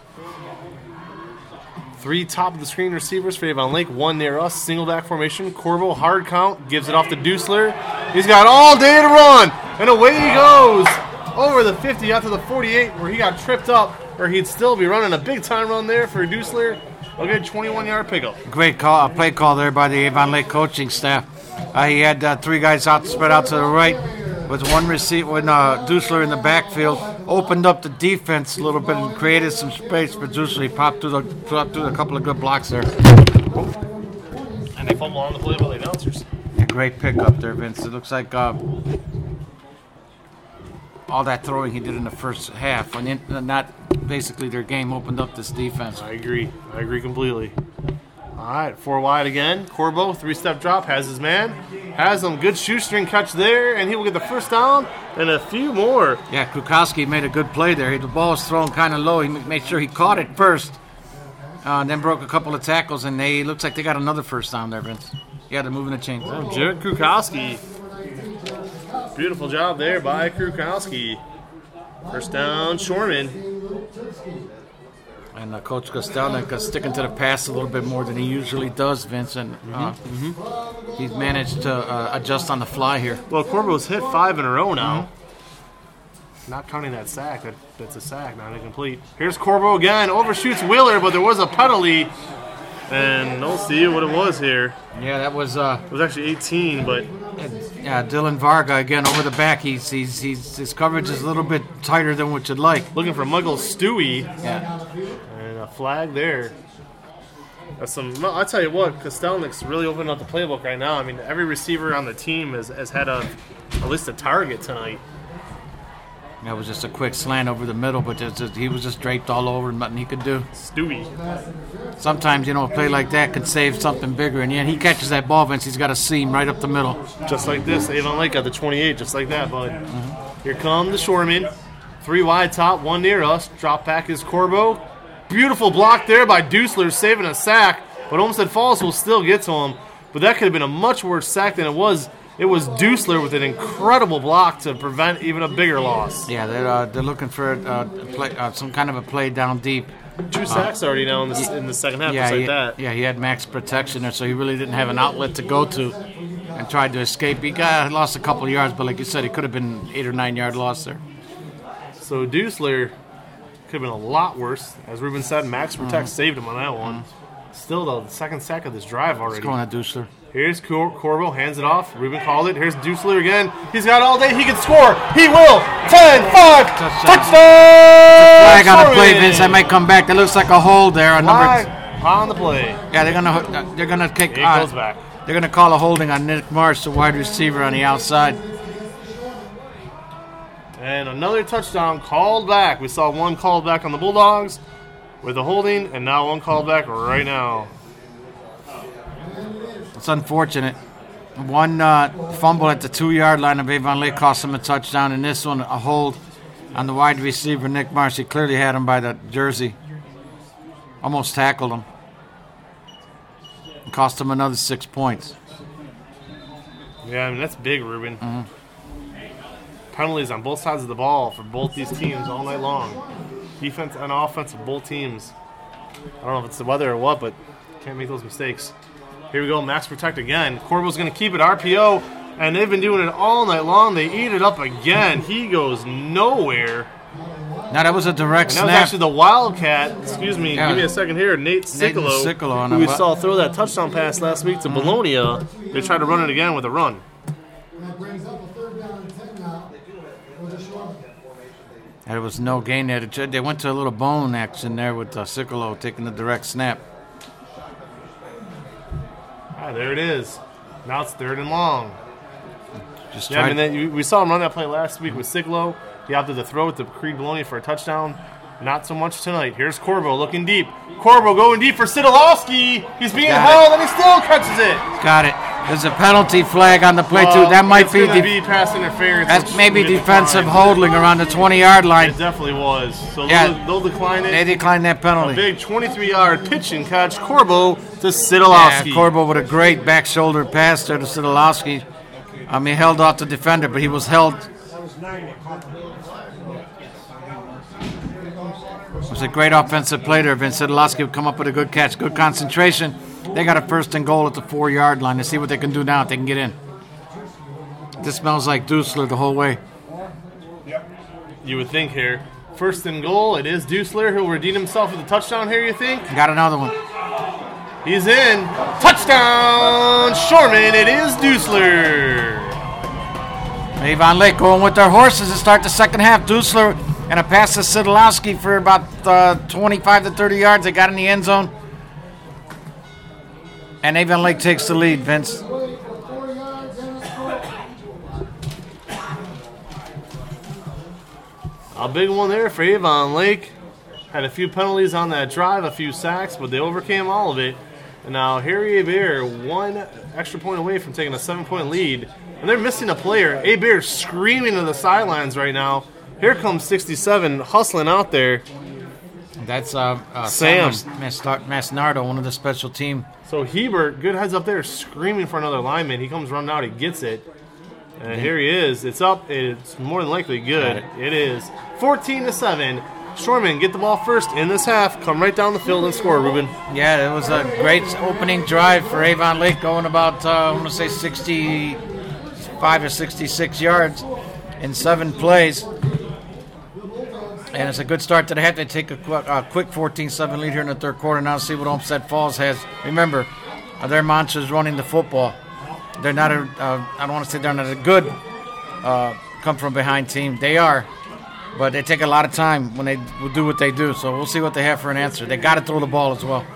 Three top of the screen receivers for Avon Lake, one near us, single back formation. Corvo, hard count, gives it off to Dusler. He's got all day to run, and away he goes over the fifty out to the forty-eight, where he got tripped up, where he'd still be running a big time run there for Dusler. A good twenty-one-yard pickup. Great call, uh, play call there by the Avon Lake coaching staff. Uh, he had uh, three guys out spread out to the right with one receiver, when uh, Dusler in the backfield opened up the defense a little bit and created some space for Dusler. He popped through the popped through a couple of good blocks there. And they fumble on the play by the announcers. A great pickup there, Vince. It looks like uh, all that throwing he did in the first half, and in, not basically their game opened up this defense. I agree. I agree completely. All right, four wide again. Corbo, three-step drop, has his man. Has him, good shoestring catch there, and he will get the first down and a few more. Yeah, Krukowski made a good play there. The ball was thrown kind of low. He made sure he caught it first, uh, and then broke a couple of tackles, and they looks like they got another first down there, Vince. Yeah, they're moving the chains. Oh, Jared Krukowski. Beautiful job there by Krukowski. First down, Shorman. And uh, Coach Kostelnik is sticking to the pass a little bit more than he usually does, Vince, and uh, Mm-hmm. he's managed to uh, adjust on the fly here. Well, Corbo's hit five in a row now. Mm-hmm. Not counting that sack. That, that's a sack, not incomplete. Here's Corbo again. Overshoots Wheeler, but there was a penalty. And we'll see what it was here. Yeah, that was uh, It was actually eighteen, but yeah, Dylan Varga again over the back. He's, he's, he's his coverage is a little bit tighter than what you'd like. looking for Michael Stewie. Yeah. And a flag there. That's some. Well, I'll tell you what, Kostelnik's really opening up the playbook right now. I mean, every receiver on the team has, has had a at least a target tonight. That was just a quick slant over the middle, but just, just, he was just draped all over and nothing he could do. Stewie. Sometimes, you know, a play like that could save something bigger, and yet he catches that ball, Vince. He's got a seam right up the middle. Just like this, Avon Lake got the twenty-eight, just like that, bud. Mm-hmm. Here come the Shoremen. Three wide top, one near us. Drop back is Corbo. Beautiful block there by Dusler, saving a sack, but Olmsted Falls will still get to him. But that could have been a much worse sack than it was. It was Dusler with an incredible block to prevent even a bigger loss. Yeah, they're uh, they're looking for uh, a play, uh, some kind of a play down deep. Two sacks already now in the, in the second half, Yeah, just like he, that. yeah, he had max protection there, so he really didn't have an outlet to go to, and tried to escape. He got lost a couple of yards, but like you said, he could have been eight or nine yard loss there. So Dusler could have been a lot worse. As Ruben said, max protect Mm-hmm. saved him on that one. Still, the second sack of this drive already. It's going at Dusler. Here's Cor- Corbo, hands it off. Ruben called it. Here's Dusler again. He's got all day. He can score. He will. ten five. Touchdown. Flag on the play, Shoreman. Vince. I might come back. That looks like a hold there. A Flag. number, upon the play. Yeah, they're gonna they're gonna kick. It Uh, goes back. they're gonna call a holding on Nick Marsh, the wide receiver on the outside. And another touchdown called back. We saw one called back on the Bulldogs with a holding, and now one called back right now. It's unfortunate. One uh, fumble at the two-yard line of Avon Lake cost him a touchdown, and this one a hold on the wide receiver Nick Marsh. He clearly had him by the jersey. Almost tackled him. It cost him another six points. Yeah, I mean, that's big, Ruben. Mm-hmm. Penalties on both sides of the ball for both these teams all night long. Defense and offense of both teams. I don't know if it's the weather or what, but can't make those mistakes. Here we go, max protect again. Corbo's going to keep it R P O, and they've been doing it all night long. They eat it up again. He goes nowhere. Now, that was a direct And that was snap. actually the Wildcat. Excuse me, Yeah. give me a second here. Nate Nathan Sicolo, Sicolo on who a we wi- saw throw that touchdown pass last week to Bologna. They tried to run it again with a run. That brings up a third down and ten now for the Shore. There was no gain there. They went to a little bone action there with uh, Sicolo taking the direct snap. Ah, there it is. Now it's third and long. Just Yeah, I tried. mean, that, you- we saw him run that play last week with Siglo. He opted to throw it to Creed Bologna for a touchdown. Not so much tonight. Here's Corbo looking deep. Corbo going deep for Sidolowski. He's being Got held, and he still catches it. Got it. There's a penalty flag on the play, Well, too. That might it's be, gonna de- be pass interference. that's which maybe we get defensive declined. holding around the twenty-yard line. It definitely was. So Yeah. they'll, they'll decline They it. declined that A penalty. big twenty-three-yard pitch and catch. Corbo to Sidolowski. Yeah, Corbo with a great back shoulder pass there to Sidolowski. Um, he held off the defender, but he was held. It was a great offensive play there. Vince Sidolowski would come up with a good catch, good concentration. They got a first and goal at the four-yard line. Let's see what they can do now if they can get in. This smells like Dusler the whole way. You would think here. First and goal. It is Dusler. He'll redeem himself with a touchdown here, you think? Got another one. He's in. Touchdown, Shorman. It is Dusler. Avon Lake going with their horses to start the second half. Dusler and a pass to Sidolowski for about uh, twenty-five to thirty yards. They got in the end zone. And Avon Lake takes the lead, Vince. Wait for four yards and a score. A big one there for Avon Lake. Had a few penalties on that drive, a few sacks, but they overcame all of it. And now Harry Abear, one extra point away from taking a seven-point lead. And they're missing a player. Abear screaming to the sidelines right now. Here comes sixty-seven hustling out there. That's uh, uh, Sam. Masnardo, one of the special team. So Hebert, good heads up there, screaming for another lineman. He comes running out, he gets it. And here he is. It's up. It's more than likely good. Got It is. fourteen to seven. Shorman get the ball first in this half. Come right down the field and score, Ruben. Yeah, it was a great opening drive for Avon Lake, going about, uh, I want to say, sixty-five or sixty-six yards in seven plays. And it's a good start to the half. They take a, qu- a quick fourteen seven lead here in the third quarter. Now see what Olmsted Falls has. Remember, uh, their mantra is running the football. They're not a, uh, I don't want to say they're not a good uh, come-from-behind team. They are. But they take a lot of time when they do what they do. So we'll see what they have for an answer. They got to throw the ball as well.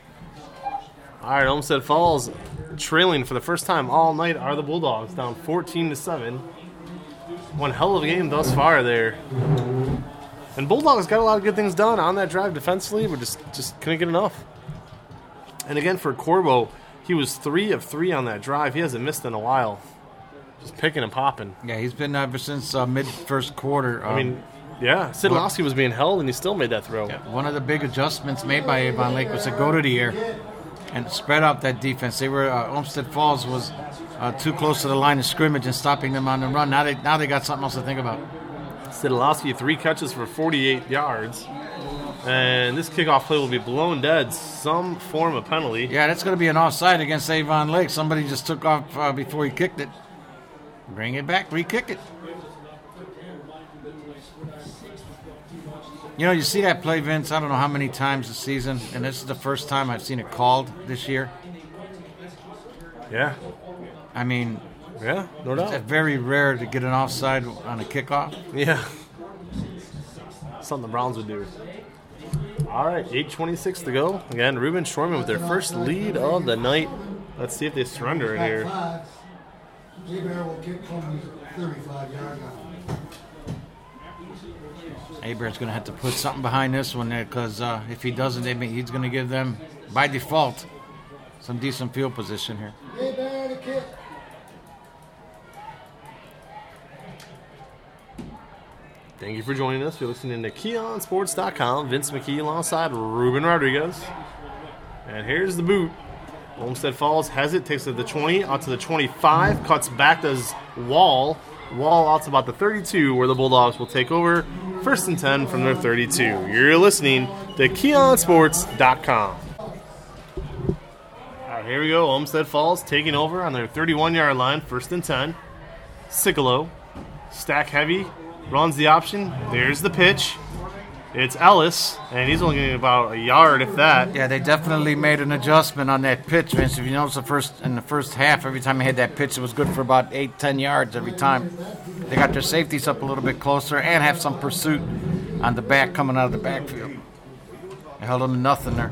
All right, Olmsted Falls trailing for the first time all night are the Bulldogs, down fourteen to seven. One hell of a game thus far there. And Bulldogs got a lot of good things done on that drive defensively, but just, just couldn't get enough. And again, for Corbo, he was three of three on that drive. He hasn't missed in a while. Just picking and popping. Yeah, he's been uh, ever since uh, mid-first quarter. Um, I mean, yeah, Sidolowski was being held, and he still made that throw. one of the big adjustments made by Avon Lake was to go to the air and spread out that defense. They were uh, Olmsted Falls was uh, too close to the line of scrimmage and stopping them on the run. Now they now they got something else to think about. Sidolowski, three catches for forty-eight yards. And this kickoff play will be blown dead, some form of penalty. Yeah, that's going to be an offside against Avon Lake. Somebody just took off uh, before he kicked it. Bring it back, re-kick it. You know, you see that play, Vince, I don't know how many times this season, and this is the first time I've seen it called this year. Yeah, I mean, yeah, no it's doubt. very rare to get an offside on a kickoff. Yeah. Something the Browns would do. All right, eight twenty-six to go. Again, Reuben Schorman with their first lead of the night. Let's see if they surrender it here. J-Bear will kick from the thirty-five yard line. Abear's going to have to put something behind this one there because uh, if he doesn't, they may, he's going to give them, by default, some decent field position here. J-Bear to kick. Thank you for joining us. You're listening to Keon Sports dot com. Vince McKee alongside Ruben Rodriguez. And here's the boot. Olmsted Falls has it, takes it to the twenty, out to the twenty-five, cuts back, does Wall. Wall out to about the thirty-two, where the Bulldogs will take over. First and ten from their thirty-two. You're listening to Keon Sports dot com. All right, here we go. Olmsted Falls taking over on their thirty-one yard line. First and ten. Sickolo, stack heavy, runs the option. There's the pitch. It's Ellis, and he's only getting about a yard, if that. Yeah, they definitely made an adjustment on that pitch, Vince. If you notice, the first in the first half, every time they had that pitch, it was good for about eight, ten yards every time. They got their safeties up a little bit closer and have some pursuit on the back coming out of the backfield. They held them to nothing there.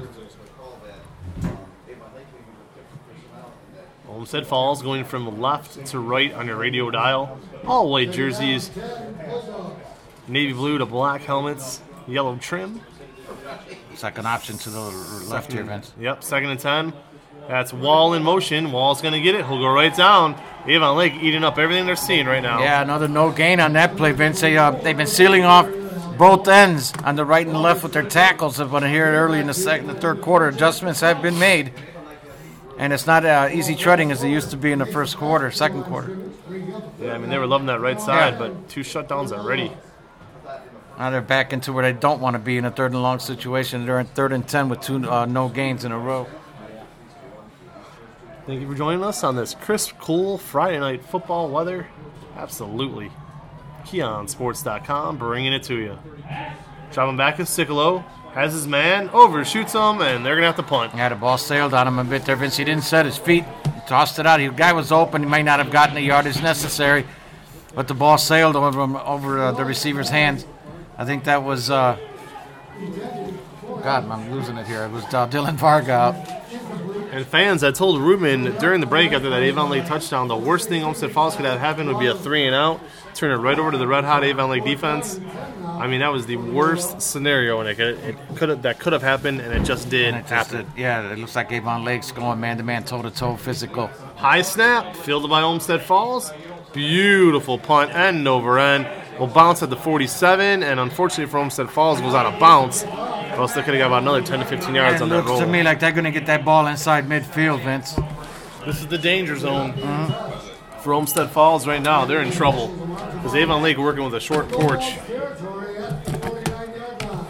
Olmsted Falls going from left to right on your radio dial. All white jerseys, navy blue to black helmets, yellow trim. Second option to the left here, Vince. Yep, second and ten. That's Wall in motion. Wall's going to get it. He'll go right down. Avon Lake eating up everything they're seeing right now. Yeah, another no gain on that play, Vince. They, uh, they've been sealing off both ends on the right and the left with their tackles. But here early in the second, the third quarter, adjustments have been made. And it's not uh, easy treading as it used to be in the first quarter, second quarter. Yeah, I mean, they were loving that right side, Yeah. but two shutdowns already. Now they're back into where they don't want to be in a third and long situation. They're in third and ten with two uh, no gains in a row. Thank you for joining us on this crisp, cool Friday night football weather. Absolutely. Keon Sports dot com bringing it to you. Dropping back to Sickolo. Has his man, overshoots him, and they're going to have to punt. Yeah, the ball sailed on him a bit there, Vince. He didn't set his feet. He tossed it out. The guy was open. He might not have gotten the yardage necessary, but the ball sailed over him, over uh, the receiver's hands. I think that was, uh, God, I'm losing it here. It was uh, Dylan Varga. And fans, I told Ruben during the break after that Avon Lake touchdown, the worst thing Olmsted Falls could have happened would be a three and out, turn it right over to the red-hot Avon Lake defense. I mean, that was the worst scenario, and it could, it could have, that could have happened, and it just did And it just happen. did- yeah, it looks like Avon Lake's going man-to-man, toe-to-toe, physical. High snap, fielded by Olmsted Falls. Beautiful punt, end over end. Will bounce at the forty-seven, and unfortunately for Olmsted Falls, it goes out of bounce. Or else they could have got about another ten to fifteen yards It on that looks roll. to me like they're going to get that ball inside midfield, Vince. This is the danger zone for Olmsted Falls right now. They're in trouble because Avon Lake working with a short porch. Territory at the forty-nine yard line.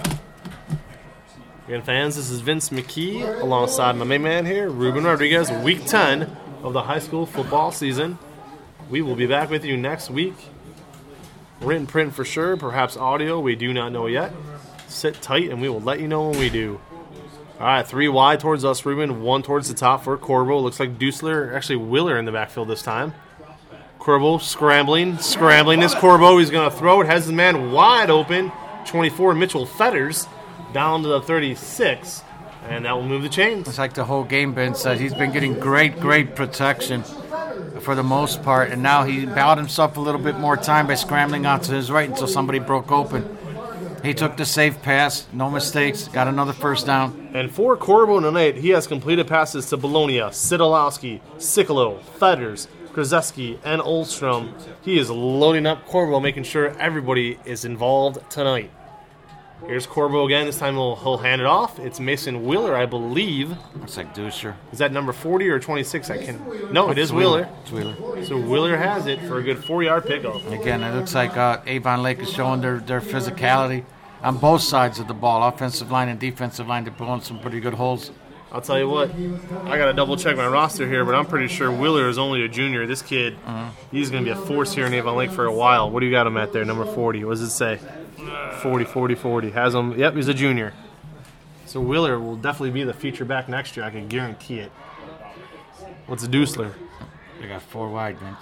Again, fans, this is Vince McKee alongside my main man here, Ruben Rodriguez, week ten of the high school football season. We will be back with you next week. Written print for sure, perhaps audio, we do not know yet. Sit tight and we will let you know when we do. All right, three wide towards us, Ruben, one towards the top for Corbo. Looks like Dusler, actually Willer in the backfield this time. Corbo scrambling, scrambling is Corbo. He's going to throw it, has his man wide open. twenty-four, Mitchell Fetters, down to the thirty-six, and that will move the chains. It's like the whole game, Vince said. He's been getting great, great protection for the most part, and now he bowed himself a little bit more time by scrambling out to his right until somebody broke open. He took the safe pass, no mistakes, got another first down. And for Corbo tonight, he has completed passes to Bologna, Sidolowski, Sickolo, Fetters, Krzeski, and Oldstrom. He is loading up Corbo, making sure everybody is involved tonight. Here's Corbo again. This time he'll, he'll hand it off. It's Mason Wheeler, I believe. Looks like Dusher. Is that number forty or twenty-six? I can. No, it is Wheeler. It's Wheeler. So Wheeler has it for a good four-yard pickup. Again, it looks like uh, Avon Lake is showing their, their physicality on both sides of the ball, offensive line and defensive line. They're pulling some pretty good holes. I'll tell you what, I got to double-check my roster here, but I'm pretty sure Wheeler is only a junior. This kid, uh-huh. he's going to be a force here in Avon Lake for a while. What do you got him at there, number forty? What does it say? forty, forty, forty. Has him, yep, he's a junior. So Wheeler will definitely be the feature back next year. I can guarantee it. What's a Dusler? They got four wide, Vince.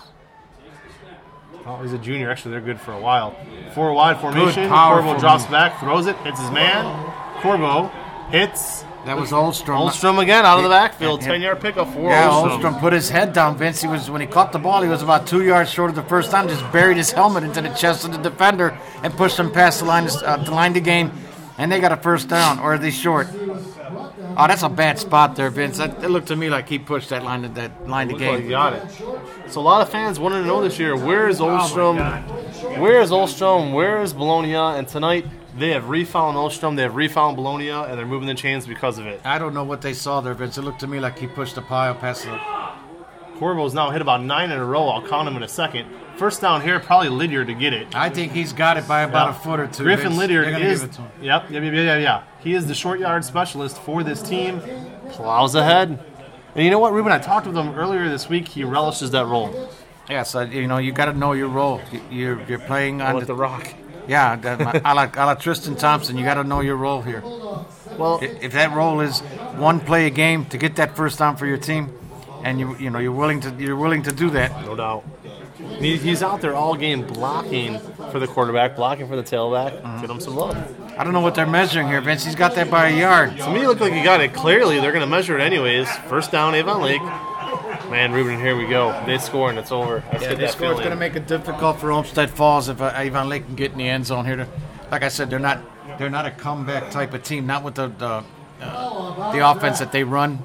Oh, he's a junior. Actually, they're good for a while. Four wide formation. Good, powerful Corvo drops move. back, throws it, hits his man. Corbo hits. That was Olstrom. Olstrom again out of the backfield. And- and- ten-yard pickup for Yeah, Olstrom. Olstrom put his head down, Vince. He was when he caught the ball, he was about two yards short of the first time. Just buried his helmet into the chest of the defender and pushed him past the line, uh, the line to gain, and they got a first down. Or are they short? Oh, that's a bad spot there, Vince. That, it looked to me like he pushed that line to that line to Looks like he gain. got it. So a lot of fans wanted to know this year, where is Oh, Olstrom? Where is Olstrom? Where is Bologna? And tonight they have refound Olstrom, they have refound Bologna, and they're moving the chains because of it. I don't know what they saw there, Vince. It looked to me like he pushed the pile past the. Corbo's now hit about nine in a row. I'll count him in a second. First down here, probably Lydiard to get it. I think he's got it by about Yep. a foot or two. Griffin Vince. Lydiard They're gonna is. give it to him. Yep, yep, yep, yeah, yeah. He is the short yard specialist for this team. Plows ahead. And you know what, Ruben? I talked with him earlier this week. He relishes that role. Yeah, so you know you got to know your role. You- You're you're playing on With the rock. Yeah, that, a, la, a la Tristan Thompson, you got to know your role here. Well, I- If that role is one play a game to get that first down for your team, and you you know you're willing to you're willing to do that. no doubt. He, he's out there all game blocking for the quarterback, blocking for the tailback. Get him some love. I don't know what they're measuring here, Vince. He's got that by a yard. To me, it looked like he got it clearly. They're going to measure it anyways. First down, Avon Lake. Man, Ruben, here we go. They score and it's over. Let's Yeah, get this that score is feeling. going to make it difficult for Olmsted Falls if uh, Avon Lake can get in the end zone here. Like I said, they're not they're not a comeback type of team. Not with the the, uh, the offense that they run.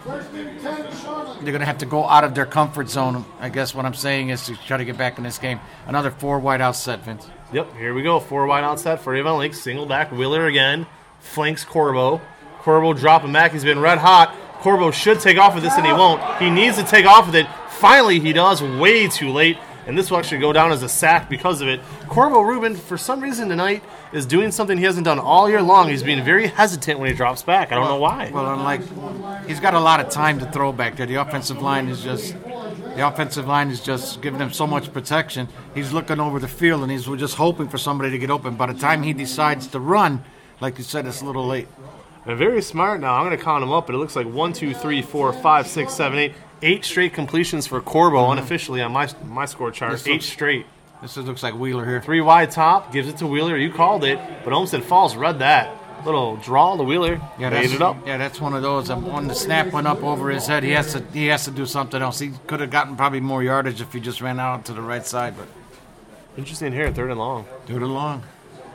They're going to have to go out of their comfort zone. I guess what I'm saying is to try to get back in this game. Another four wide out set, Vince. Yep, here we go. Four wide out set for Avon Lake. Single back. Wheeler again. Flanks Corbo. Corbo dropping back. He's been red hot. Corbo should take off with this, and he won't. He needs to take off with it. Finally, he does. Way too late. And this will actually go down as a sack because of it. Corbo Ruben, for some reason tonight, is doing something he hasn't done all year long. He's being very hesitant when he drops back. I don't know why. Well, unlike he's got a lot of time to throw back there. The offensive line is just the offensive line is just giving him so much protection. He's looking over the field and he's just hoping for somebody to get open. By the time he decides to run, like you said, it's a little late. And very smart now. I'm going to count them up, but it looks like one, two, three, four, five, six, seven, eight. Eight straight completions for Corbo unofficially on my my score chart. This Eight looks- straight. This is- looks like Wheeler here. Three wide top, gives it to Wheeler. You called it, but Olmsted Falls read that. Little draw to Wheeler. Yeah, made that's it up. yeah, that's one of those. Um, when the snap went up over his head, he has to he has to do something else. He could have gotten probably more yardage if he just ran out to the right side, but Interesting here, third and long. do it along.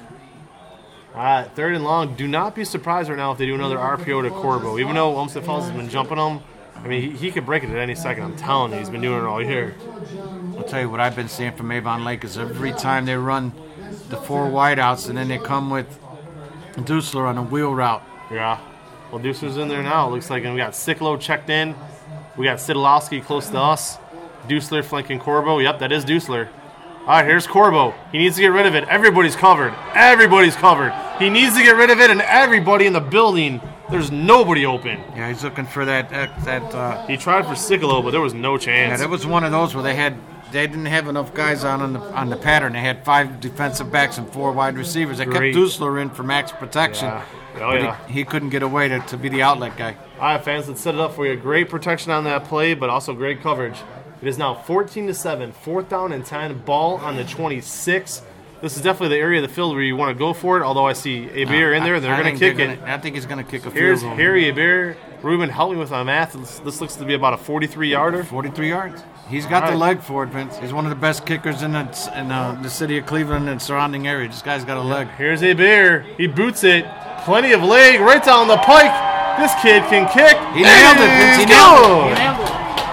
All right, third and long. Do not be surprised right now if they do another R P O to Corbo. Even though Olmsted Falls has been jumping them, I mean, he, he could break it at any second. I'm telling you, he's been doing it all year. I'll tell you what I've been seeing from Avon Lake is every time they run the four wideouts and then they come with Dusler on a wheel route. Yeah. Well, Deucer's in there now. It looks like and we got Sicklo checked in. We got Sidolowski close to us. Dusler flanking Corbo. Yep, that is Dusler. All right, here's Corbo. He needs to get rid of it. Everybody's covered. Everybody's covered. He needs to get rid of it, and everybody in the building, there's nobody open. Yeah, he's looking for that that. that uh, He tried for Sicklo, but there was no yeah, chance. that was one of those where they had they didn't have enough guys on on the on the pattern. They had five defensive backs and four wide receivers. They Great. kept Dusler in for max protection. Yeah. Oh, but yeah. he, he couldn't get away to, to be the outlet guy. All right, fans, let's set it up for you. Great protection on that play, but also great coverage. It is now fourteen to seven, fourth down and ten, ball on the twenty-six. This is definitely the area of the field where you want to go for it, although I see Abeer in there, and they're I going to think kick they're it. gonna- I think he's going to kick a Here's field goal. Harry Abeer. Ruben, help me with my math. This, this looks to be about a forty-three yarder. forty-three yards. He's got All the right. leg for it, Vince. He's one of the best kickers in the in uh, the city of Cleveland and surrounding area. This guy's got a leg. Here's Abeer. He boots it. Plenty of leg right down the pike. This kid can kick. He nailed it, Vince. He He's nailed good. it. He nailed it.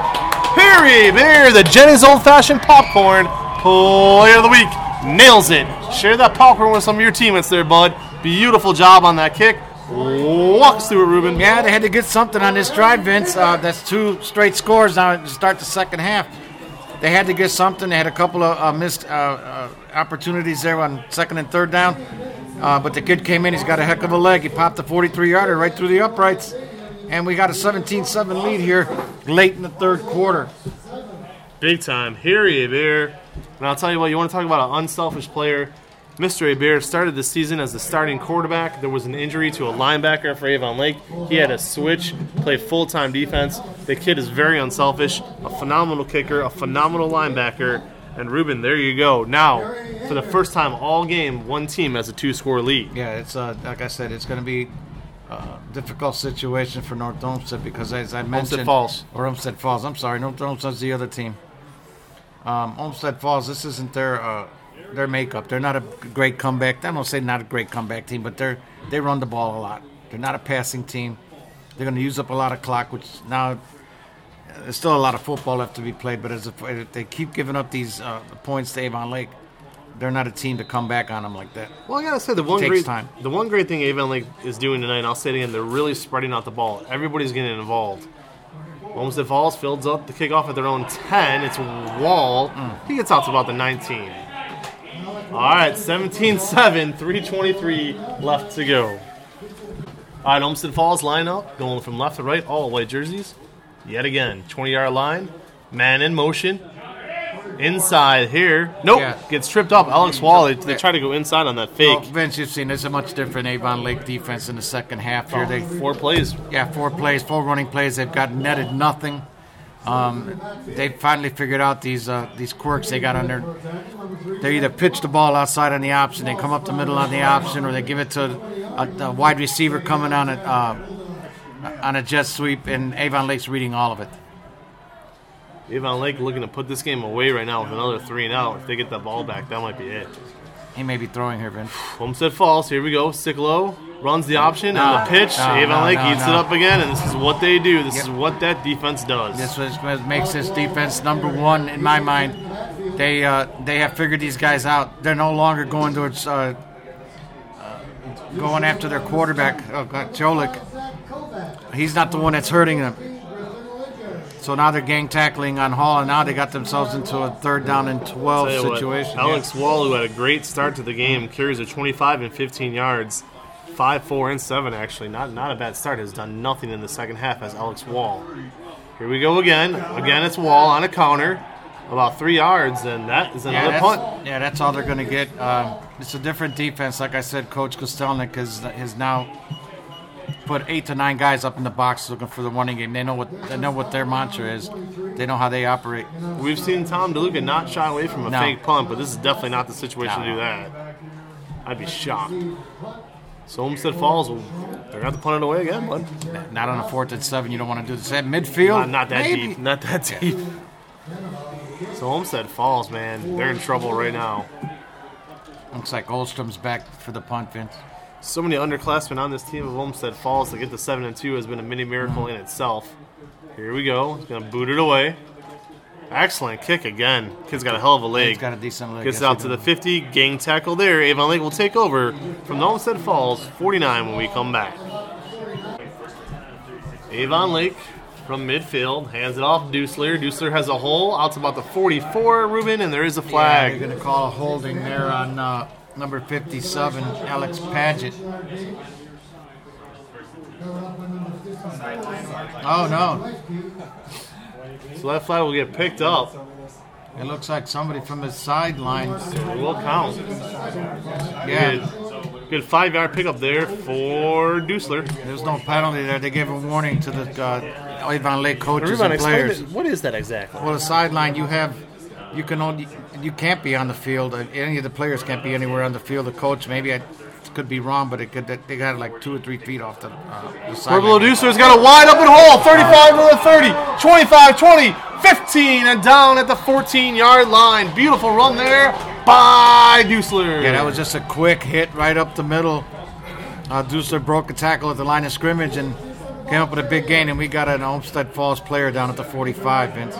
Harry Bear, the Jenny's Old Fashioned Popcorn Player of the Week. Nails it. Share that popcorn with some of your teammates there, bud. Beautiful job on that kick. Walks through it, Ruben. Yeah, they had to get something on this drive, Vince. Uh, that's two straight scores now to start the second half. They had to get something. They had a couple of uh, missed uh, uh, opportunities there on second and third down. Uh, but the kid came in. He's got a heck of a leg. He popped the forty-three yarder right through the uprights. And we got a seventeen seven lead here late in the third quarter. Big time. Harry Bear. And I'll tell you what, you want to talk about an unselfish player. Mister Abear started the season as the starting quarterback. There was an injury to a linebacker for Avon Lake. He had to switch, play full-time defense. The kid is very unselfish, a phenomenal kicker, a phenomenal linebacker. And Ruben, there you go. Now, for the first time all game, one team has a two-score lead. Yeah, it's uh, like I said, it's going to be uh, difficult situation for North Olmsted because, as I mentioned, Olmsted Falls. or Olmsted Falls. I'm sorry, North Olmsted's the other team. Um, Olmsted Falls. This isn't their uh, their makeup. They're not a great comeback. I don't say not a great comeback team, but they're they run the ball a lot. They're not a passing team. They're going to use up a lot of clock, which now there's still a lot of football left to be played. But as a, if they keep giving up these uh, points to Avon Lake, they're not a team to come back on them like that. Well, I gotta say the one takes great time. the one great thing Avon Lake is doing tonight, and I'll say it again, they're really spreading out the ball. Everybody's getting involved. Olmsted Falls fields up the kickoff at their own ten. It's Wall. Mm. He gets out to about the nineteen. All right, seventeen seven, three twenty-three left to go. All right, Olmsted Falls line up, going from left to right, all white jerseys. Yet again, twenty-yard line, man in motion. Inside here. Nope, Yeah. gets tripped up. Alex Wall, they, they try to go inside on that fake. Well, Vince, you've seen there's a much different Avon Lake defense in the second half here. They Four plays. Yeah, four plays, four running plays. They've got netted nothing. Um, they finally figured out these uh, these quirks they got on their. They either pitch the ball outside on the option, they come up the middle on the option, or they give it to a, a wide receiver coming on a uh, on a jet sweep. And Avon Lake's reading all of it. Avon Lake looking to put this game away right now with another three and out. If they get that ball back, that might be it. He may be throwing here, Vince. Homestead Falls, here we go. Sicklow runs the option No, and the pitch. no, Avon no, Lake no, eats no. it up again, and this is what they do. This Yep. is what that defense does. This was what makes this defense number one in my mind. They uh, they have figured these guys out. They're no longer going towards uh, uh, going after their quarterback, oh God, Jolik. He's not the one that's hurting them. So now they're gang tackling on Hall, and now they got themselves into a third down and twelve Tell you what, situation. Alex Wall, who had a great start to the game, carries a twenty-five and fifteen yards, five, four, and seven actually. Not not a bad start. Has done nothing in the second half as Alex Wall. Here we go again. Again, it's Wall on a counter, about three yards, and that is Yeah, another that's, punt. yeah, that's all they're going to get. Um, it's a different defense. Like I said, Coach Kostelnik has, has now put eight to nine guys up in the box looking for the running game. They know what they know what their mantra is. They know how they operate. We've seen Tom DeLuca not shy away from a No. fake punt, but this is definitely not the situation No. to do that. I'd be shocked. So Homestead Falls, will they're going to have to punt it away again, bud. Not on a fourth and seven. You don't want to do this at midfield. Not, not that Maybe. deep. Not that deep. So Homestead Falls, man, they're in trouble right now. Looks like Oldstrom's back for the punt, Vince. So many underclassmen on this team of Homestead Falls to get to seven and two has been a mini miracle in itself. Here we go. He's gonna boot it away. Excellent kick again. Kid's got a hell of a leg. He's got a decent leg. Gets Yes, out he to the does. fifty. Gang tackle there. Avon Lake will take over from the Homestead Falls forty-nine when we come back. Avon Lake from midfield hands it off Dusler. Dusler has a hole out to about the forty-four, Ruben, and there is a Yeah, flag. they're going to call a holding there on uh, number fifty-seven, Alex Paget. Oh, no. So that flag will get picked up. It looks like somebody from the sideline. It will count. Yeah, Good, good five-yard pickup there for Dusler. there's no penalty there. They gave a warning to the uh, Avon Lake coaches Ruben, and explain players. it. What is that exactly? Well, the sideline, you have, you can only, you can't be on the field. Uh, Any of the players can't be anywhere on the field. The coach, maybe I could be wrong, but it could. They got like two or three feet off the, uh, the Pueblo sideline. Dusler's got a wide open hole. thirty-five to the thirty. twenty-five, twenty, fifteen, and down at the fourteen-yard line. Beautiful run there by Dusler. Yeah, that was just a quick hit right up the middle. Uh, Dusler broke a tackle at the line of scrimmage and came up with a big gain, and we got an Olmsted Falls player down at the forty-five, Vince.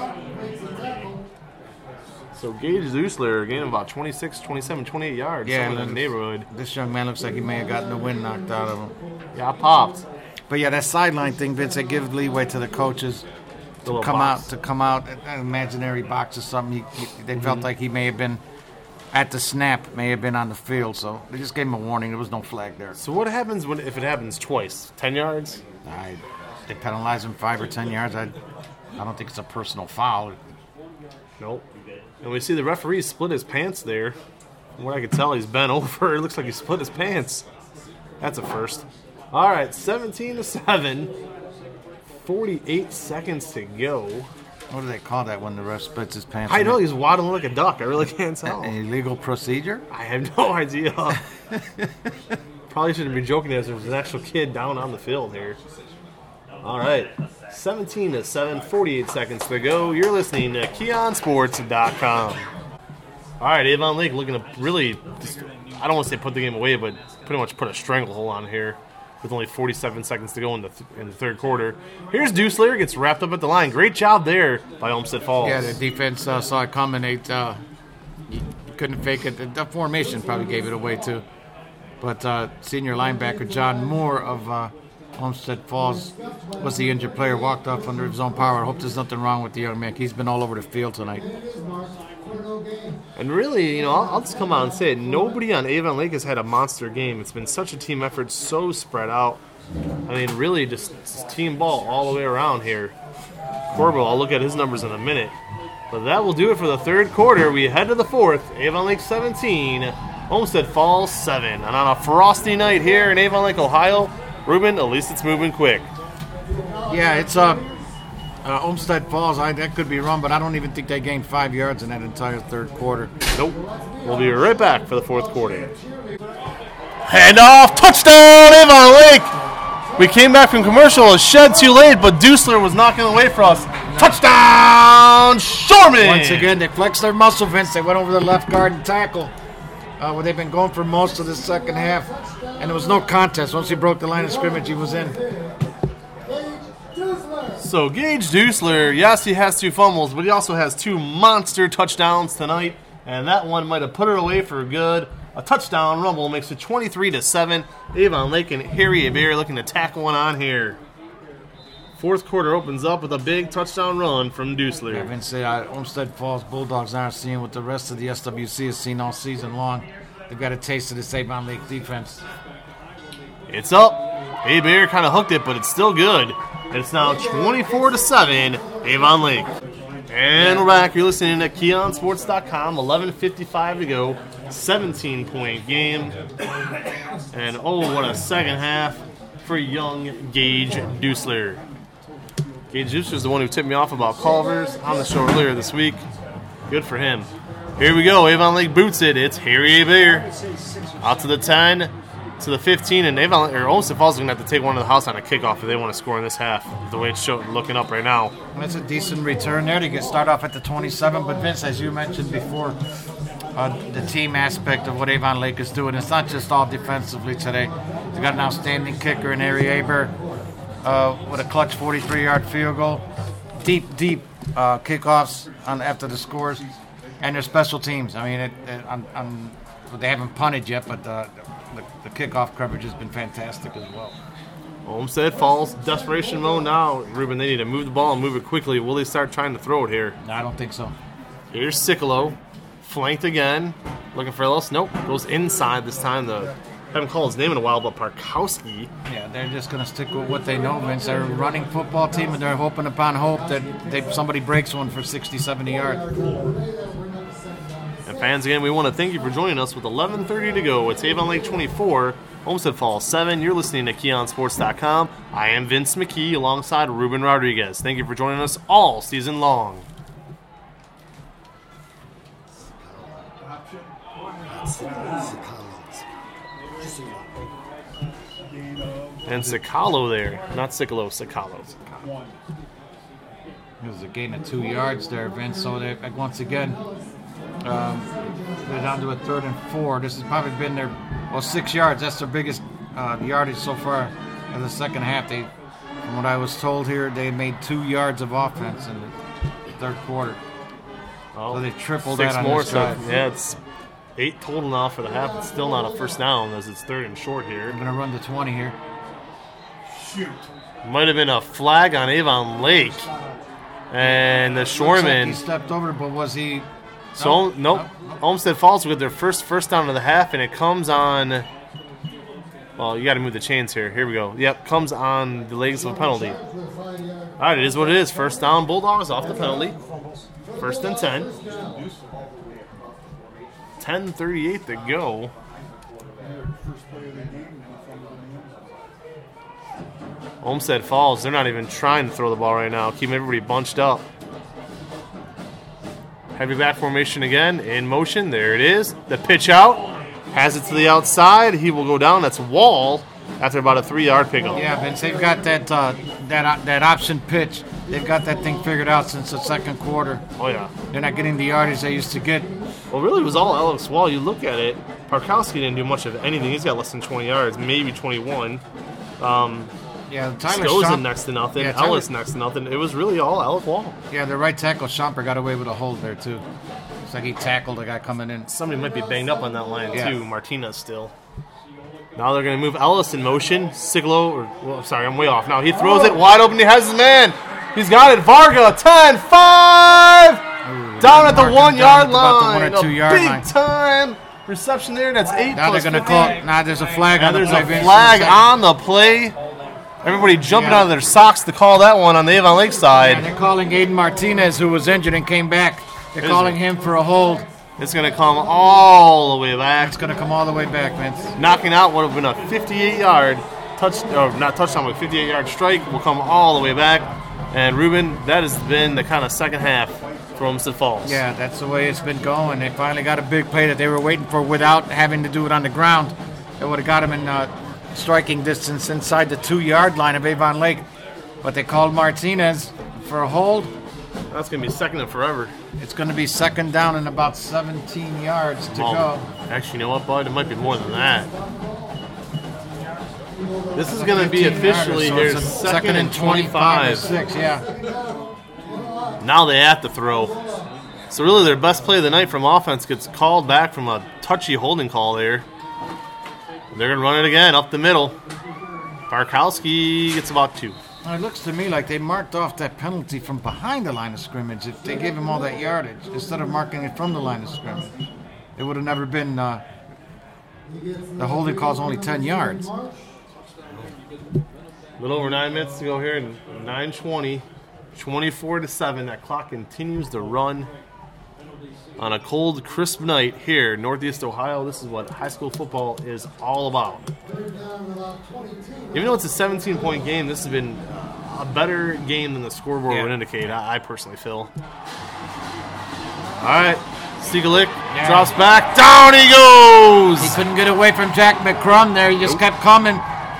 So Gage Dusler gaining about twenty-six, t27, twenty-eight yards. Yeah, somewhere in and the neighborhood. This young man looks like he may have gotten the wind knocked out of him. Yeah, I popped. But yeah, that sideline thing, Vince, they give leeway to the coaches The to little come box. out to come out an imaginary box or something. He, he, they felt Mm-hmm. like he may have been at the snap, may have been on the field, so they just gave him a warning. There was no flag there. So what happens when if it happens twice? Ten yards? I, they penalize him five or ten yards. I, I don't think it's a personal foul. Nope. And we see the referee split his pants there. From what I could tell, he's bent over. It looks like he split his pants. That's a first. All right, seventeen to seven. forty-eight seconds to go. What do they call that when the ref splits his pants? I know he's waddling like a duck. I really can't tell. An illegal procedure? I have no idea. Probably shouldn't be joking as there's an actual kid down on the field here. All right, seventeen to seven, forty-eight seconds to go. You're listening to Keon Sports dot com. All right, Avon Lake looking to really, just, I don't want to say put the game away, but pretty much put a stranglehold on here with only forty-seven seconds to go in the, th- in the third quarter. Here's Deuce-Slayer, gets wrapped up at the line. Great job there by Olmsted Falls. Yeah, the defense uh, saw it coming. They uh, you couldn't fake it. The, the formation probably gave it away, too. But uh, senior linebacker John Moore of uh, Olmsted Falls was the injured player, walked off under his own power. I hope there's nothing wrong with the young man. He's been all over the field tonight. And really, you know, I'll, I'll just come out and say it. Nobody on Avon Lake has had a monster game. It's been such a team effort, so spread out. I mean, really just, just team ball all the way around here. Corbo, I'll look at his numbers in a minute. But that will do it for the third quarter. We head to the fourth. Avon Lake seventeen, Olmsted Falls seven. And on a frosty night here in Avon Lake, Ohio, Ruben, at least it's moving quick. Yeah, it's uh, uh, Olmsted Falls. I, that could be wrong, but I don't even think they gained five yards in that entire third quarter. Nope. We'll be right back for the fourth quarter. Handoff, touchdown, Avon Lake. We came back from commercial, a shed too late, but Deucler was knocking away for us. Touchdown, Shorman. Once again, they flexed their muscle, Vince. They went over the left guard and tackle, uh, where they've been going for most of the second half. And there was no contest. Once he broke the line of scrimmage, he was in. So Gage Deucler, yes, he has two fumbles, but he also has two monster touchdowns tonight, and that one might have put it away for good. A touchdown rumble makes it twenty-three to seven. Avon Lake and Harry Abear looking to tack one on here. Fourth quarter opens up with a big touchdown run from Deucler. Yeah, Vince, uh, Olmsted Falls Bulldogs aren't seeing what the rest of the S W C has seen all season long. They've got a taste of this Avon Lake defense. It's up. Abear kind of hooked it, but it's still good. It's now twenty-four to seven, Avon Lake. And we're back. You're listening to Keon Sports dot com. eleven fifty-five to go. seventeen-point game. And oh, what a second half for young Gage Deucler. Gage Deucler is the one who tipped me off about Culver's on the show earlier this week. Good for him. Here we go. Avon Lake boots it. It's Harry Abear. Out to the ten. To the fifteen, and Avon or Olmsted Falls is going to have to take one to the house on a kickoff if they want to score in this half, the way it's show, looking up right now. That's a decent return there to get start off at the twenty-seven. But Vince, as you mentioned before, uh, the team aspect of what Avon Lake is doing, it's not just all defensively today. They got an outstanding kicker in Harry Abear uh, with a clutch forty-three-yard field goal, deep, deep uh, kickoffs on after the scores, and their special teams. I mean, it, it, on, on, they haven't punted yet, but uh, the, the kickoff coverage has been fantastic as well. Olmsted Falls, desperation mode now. Ruben, they need to move the ball and move it quickly. Will they start trying to throw it here? No, I don't think so. Here's Sicolo, flanked again. Looking for Ellis. Nope, goes inside this time. The haven't called his name in a while, but Parkowski. Yeah, they're just going to stick with what they know, Vince. They're a running football team, and they're hoping upon hope that they, somebody breaks one for sixty, seventy yards. And fans, again, we want to thank you for joining us with eleven thirty to go. It's Avon Lake twenty-four, Olmsted Falls seven. You're listening to Keon Sports dot com. I am Vince McKee alongside Ruben Rodriguez. Thank you for joining us all season long. And Sicalo there. Not Sicalo, Sicalo. There's a gain of two yards there, Vince. So they, once again, um, they're down to a third and four. This has probably been their, well, six yards. That's their biggest uh, yardage so far in the second half. They, from what I was told here, they made two yards of offense in the third quarter. Oh, so they tripled six that on more, this drive. so yeah, it's eight total now for the half. It's still not a first down as it's third and short here. I'm going to run the twenty here. Shoot. Might have been a flag on Avon Lake. And the Shoreman. Like he stepped over, but was he? So, nope. nope. nope. Olmsted Falls with their first first down of the half, and it comes on. Well, you got to move the chains here. Here we go. Yep, comes on the legs of a penalty. All right, it is what it is. First down, Bulldogs off the penalty. First and ten. ten thirty-eight to go. Olmsted Falls, they're not even trying to throw the ball right now. Keeping everybody bunched up. Heavy back formation again. In motion. There it is. The pitch out. Has it to the outside. He will go down. That's Wall after about a three-yard pickup. Yeah, Vince, they've got that uh, that that option pitch. They've got that thing figured out since the second quarter. Oh, yeah. They're not getting the yardage they used to get. Well, really, it was all Alex Wall. You look at it, Parkowski didn't do much of anything. He's got less than twenty yards, maybe twenty-one. Um, Yeah, Tyler Scozen Schomp- next to nothing. Yeah, Tyler- Ellis next to nothing. It was really all Alec Wall. Yeah, the right tackle, Schomper, got away with a hold there, too. It's like he tackled a guy coming in. Somebody might be banged up on that line, Yeah. too. Martinez still. Now they're going to move Ellis in motion. Siglo, or, well, sorry, I'm way off. Now he throws it wide open. He has his man. He's got it. Varga, ten, five. Ooh, Down at the mark him one down yard at about the line. one or two A yard big line. time reception there. That's eight Now they're plus going to fifty. call. Now there's a flag Now on the there's play. a Vince. flag on the play. Everybody jumping Yeah. out of their socks to call that one on the Avon Lake And side. they're calling Aiden Martinez, who was injured and came back. They're Is calling it? him for a hold. It's going to come all the way back. It's going to come all the way back, Vince. Knocking out would have been a fifty-eight yard touch, or not touchdown, but fifty-eight yard strike will come all the way back. And Ruben, that has been the kind of second half for Olmsted Falls. Yeah, that's the way it's been going. They finally got a big play that they were waiting for without having to do it on the ground. It would have got them in uh, striking distance inside the two-yard line of Avon Lake. But they called Martinez for a hold. That's going to be second and forever. It's going to be second down and about seventeen yards to Oh, go. Actually, you know what, bud? It might be more than that. This is going to be fifteen yarder, officially so here it's a second and or twenty-five. six, yeah. Now they have to throw. So really their best play of the night from offense gets called back from a touchy holding call there. They're going to run it again up the middle. Barkowski gets about two. Well, it looks to me like they marked off that penalty from behind the line of scrimmage. If they gave him all that yardage instead of marking it from the line of scrimmage, it would have never been. Uh, the holding call's only ten yards. A little over nine minutes to go here, and nine twenty, twenty-four to seven. That clock continues to run on a cold, crisp night here in Northeast Ohio. This is what high school football is all about. Even though it's a seventeen-point game, this has been a better game than the scoreboard Yeah. would indicate, I, I personally feel. All right, Stiegelick Yeah. drops back. Down he goes! He couldn't get away from Jack McCrum there. He just kept coming.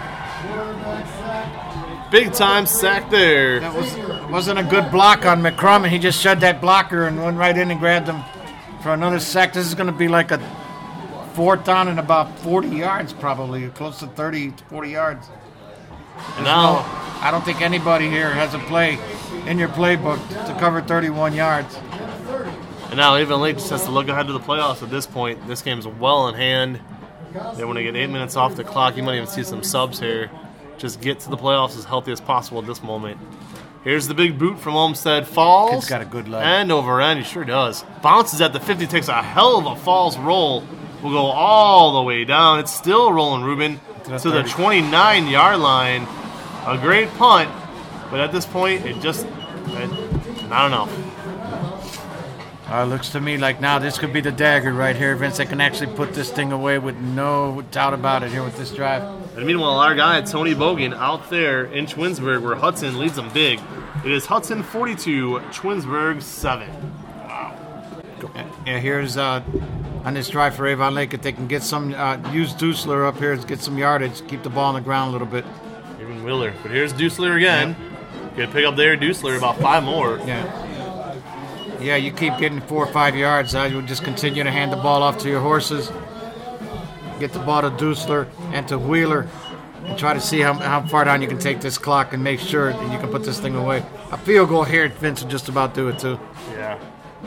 Big time sack there. That was wasn't a good block on McCrum, and he just shed that blocker and went right in and grabbed him for another sack. This is going to be like a fourth down and about forty yards, probably close to thirty, forty yards. And now, I don't think anybody here has a play in your playbook to cover thirty-one yards. and now Avon Lake just has to look ahead to the playoffs at this point. This game's well in hand. They want to get eight minutes off the clock. You might even see some subs here. Just get to the playoffs as healthy as possible at this moment. Here's the big boot from Olmsted Falls. Kid's got a good leg. End over end, he sure does. Bounces at the fifty, takes a hell of a falls roll. Will go all the way down. It's still rolling, Ruben, the to the thirty. twenty-nine yard line. A great punt, but at this point, it just, it, I don't know. Uh, looks to me like now this could be the dagger right here, Vince. They can actually put this thing away with no doubt about it here with this drive. And meanwhile, our guy, Tony Bogan, out there in Twinsburg, where Hudson leads them big. It is Hudson forty-two, Twinsburg seven. Yeah, here's uh, on this drive for Avon Lake, if they can get some, uh, use Dusler up here to get some yardage, keep the ball on the ground a little bit. Even Wheeler. But here's Dusler again. Good pick up there, Dusler, about five more. Yeah. Yeah, you keep getting four or five yards. Uh, you'll just continue to hand the ball off to your horses. Get the ball to Dusler and to Wheeler and try to see how, how far down you can take this clock and make sure that you can put this thing away. A field goal here, Vince will just about do it too. Yeah.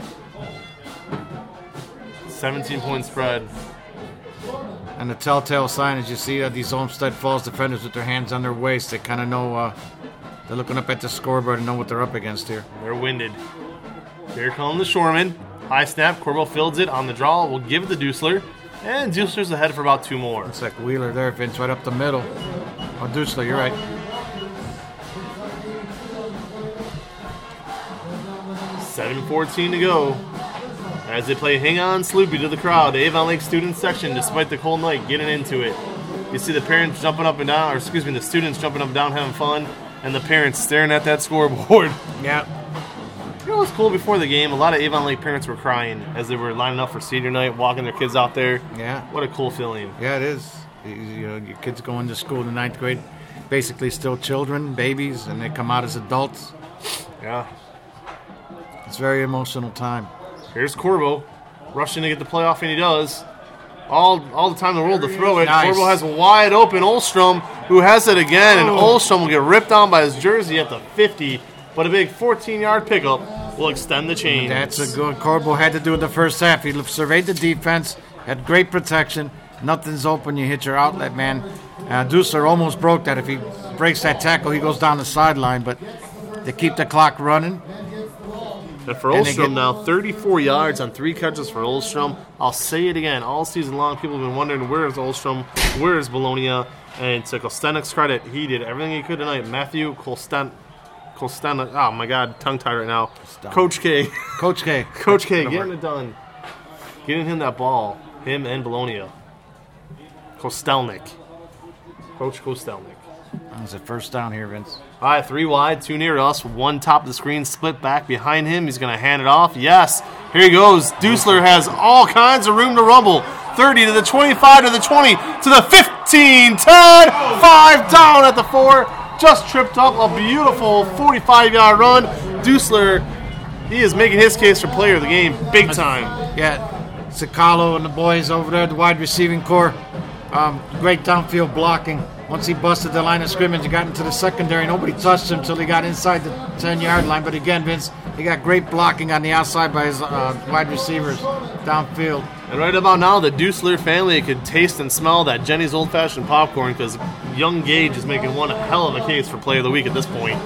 seventeen-point spread. And the telltale sign is you see uh, these Olmsted Falls defenders with their hands on their waist. They kind of know, uh, they're looking up at the scoreboard and know what they're up against here. They're winded. Here come the Shoremen. High snap. Corbell fields it on the draw. Will give it to Dusler. And Dusler's ahead for about two more. It's like Wheeler there, Vince, right up the middle. Oh, Dusler, you're right. seven fourteen to go. As they play Hang On Sloopy to the crowd. The Avon Lake student section, despite the cold night, getting into it. You see the parents jumping up and down, or excuse me, the students jumping up and down having fun, and the parents staring at that scoreboard. Yeah. You know what's cool? Before the game, a lot of Avon Lake parents were crying as they were lining up for senior night, walking their kids out there. Yeah. What a cool feeling. Yeah, it is. You, you know, your kids go into school in the ninth grade, basically still children, babies, and they come out as adults. Yeah. It's a very emotional time. Here's Corbo, rushing to get the playoff, and he does. All all the time in the world to throw it. Nice. Corbo has wide open Olstrom, who has it again, and Oh. Olstrom will get ripped down by his jersey at the fifty, but a big fourteen-yard pickup will extend the chains. That's a good. Corbo had to do in the first half. He surveyed the defense, had great protection. Nothing's open. You hit your outlet, man. Uh, Dusler almost broke that. If he breaks that tackle, he goes down the sideline. But they keep the clock running. And for And they Olstrom get- now, thirty-four yards on three catches for Olstrom. I'll say it again. All season long, people have been wondering, where is Olstrom? Where is Bologna? And to Kostenek's credit, he did everything he could tonight. Matthew Kosten, Kostenek, oh my God, tongue-tied right now. Coach K. Coach K. Coach K, Good getting work. it done. Getting him that ball. Him and Bologna. Kostelnik. Coach Kostelnik. That was a first down here, Vince. All right, three wide, two near us, one top of the screen, split back behind him. He's going to hand it off. Yes, here he goes. Dusler has all kinds of room to rumble. thirty to the twenty-five to the twenty to the fifteen, ten, five down at the four. Just tripped up a beautiful forty-five-yard run. Dusler, he is making his case for player of the game big time. Yeah, Sakalo and the boys over there, the wide receiving core. Um, great downfield blocking. Once he busted the line of scrimmage and got into the secondary, nobody touched him until he got inside the ten-yard line. But again, Vince, he got great blocking on the outside by his uh, wide receivers downfield. And right about now, the Dusler family could taste and smell that Jenny's old-fashioned popcorn because young Gage is making one hell of a case for play of the week at this point.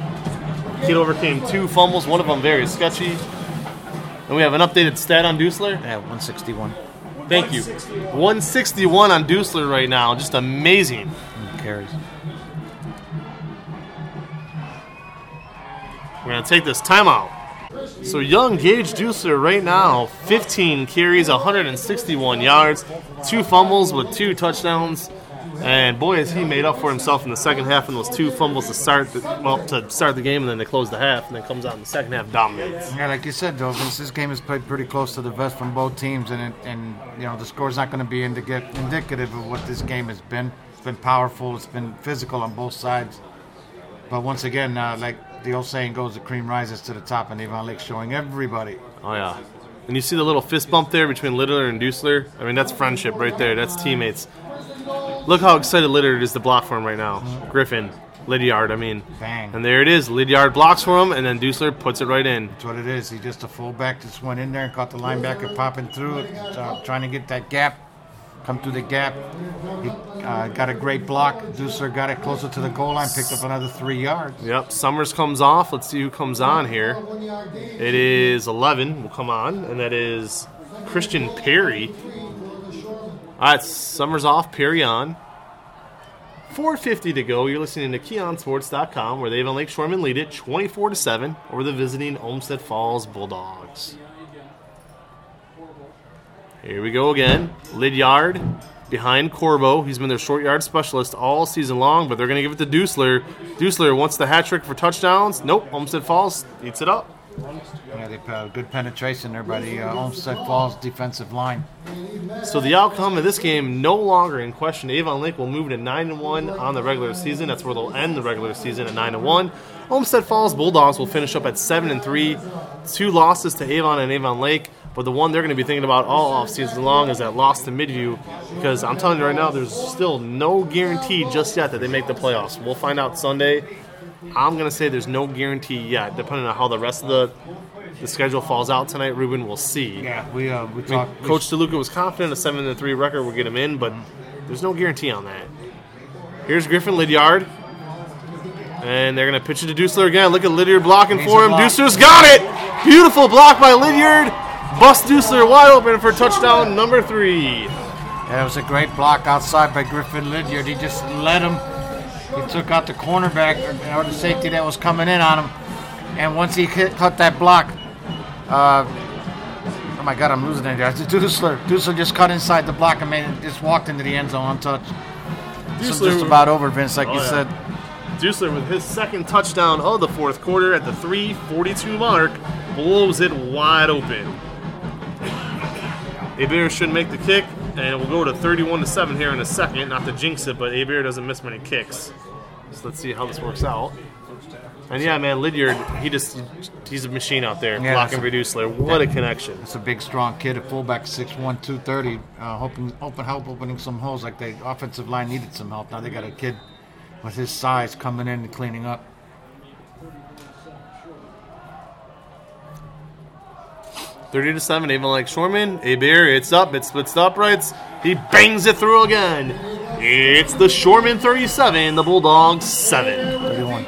Kid overcame two fumbles, one of them very sketchy. And we have an updated stat on Dusler. Yeah, one sixty-one. Thank you. one sixty-one on Dusler right now. Just amazing. Carries. We're going to take this timeout. So young Gage Dusler right now, fifteen carries, one hundred sixty-one yards, two fumbles with two touchdowns. And boy, has he made up for himself in the second half in those two fumbles to start the, well, to start the game, and then to close the half, and then comes out in the second half, dominates. Yeah, like you said, though, Vince, this game is played pretty close to the best from both teams, and it, and you know the score's not going to be indica- indicative of what this game has been. It's been powerful. It's been physical on both sides. But once again, uh, like the old saying goes, the cream rises to the top, and Avon Lake showing everybody. Oh, yeah. And you see the little fist bump there between Littler and Dusler? I mean, that's friendship right there. That's teammates. Look how excited Littler is to block for him right now. Griffin, Lydiard, I mean. Bang. And there it is. Lydiard blocks for him, and then Dusler puts it right in. That's what it is. He's just a fullback, just went in there and caught the linebacker popping through it, uh, trying to get that gap, come through the gap. He uh, got a great block. Dusler got it closer to the goal line, picked up another three yards. Yep, Summers comes off. Let's see who comes on here. It is eleven will come on, and that is Christian Perry. All right, Summers off, Perry on. four fifty to go. You're listening to Keon Sports dot com, where the Avon Lake Shoremen lead it twenty-four to seven over the visiting Olmsted Falls Bulldogs. Here we go again. Lydiard behind Corbo. He's been their short yard specialist all season long, but they're going to give it to Dusler. Dusler wants the hat trick for touchdowns. Nope, Olmsted Falls eats it up. Yeah, they put a good penetration there by the uh, Olmsted Falls defensive line. So the outcome of this game no longer in question. Avon Lake will move to nine and one on the regular season. That's where they'll end the regular season at nine and one. Olmsted Falls Bulldogs will finish up at seven and three. Two losses to Avon and Avon Lake. But the one they're going to be thinking about all offseason long is that loss to Midview, because I'm telling you right now, there's still no guarantee just yet that they make the playoffs. We'll find out Sunday. I'm going to say there's no guarantee yet, depending on how the rest of the the schedule falls out tonight. Ruben, we'll see. Yeah, we uh, we I mean, talked. Coach DeLuca was confident a seven and three record will get him in, but there's no guarantee on that. Here's Griffin Lydiard. And they're going to pitch it to Dusler again. Look at Lydiard blocking He's for a him. block. Dusler's got it. Beautiful block by Lydiard. Bust Dusler wide open for touchdown number three. Yeah, it was a great block outside by Griffin Lydiard. He just let him. He took out the cornerback or, or the safety that was coming in on him. And once he hit, cut that block, uh, oh my God, I'm losing it. That's Dusler. Dusler just cut inside the block and made it, just walked into the end zone untouched. This is Dusler- just about over, Vince, like Oh, you yeah. said. Dusler with his second touchdown of the fourth quarter at the three forty-two mark blows it wide open. Hebert should make the kick, and we'll go to thirty-one to seven here in a second. Not to jinx it, but Hebert doesn't miss many kicks. So let's see how this works out. And yeah, man, Lydiard, he just he's a machine out there, Yeah, blocking that's a- Dusler. What a connection. It's a big, strong kid, a fullback, six one, two thirty, uh, hoping, open help opening some holes like the offensive line needed some help. Now they got a kid with his size coming in and cleaning up. thirty to seven, Avon Lake Shoreman. Hebert, it's up, it splits the uprights. He bangs it through again. It's the Shoreman thirty-seven, the Bulldogs seven. thirty-one.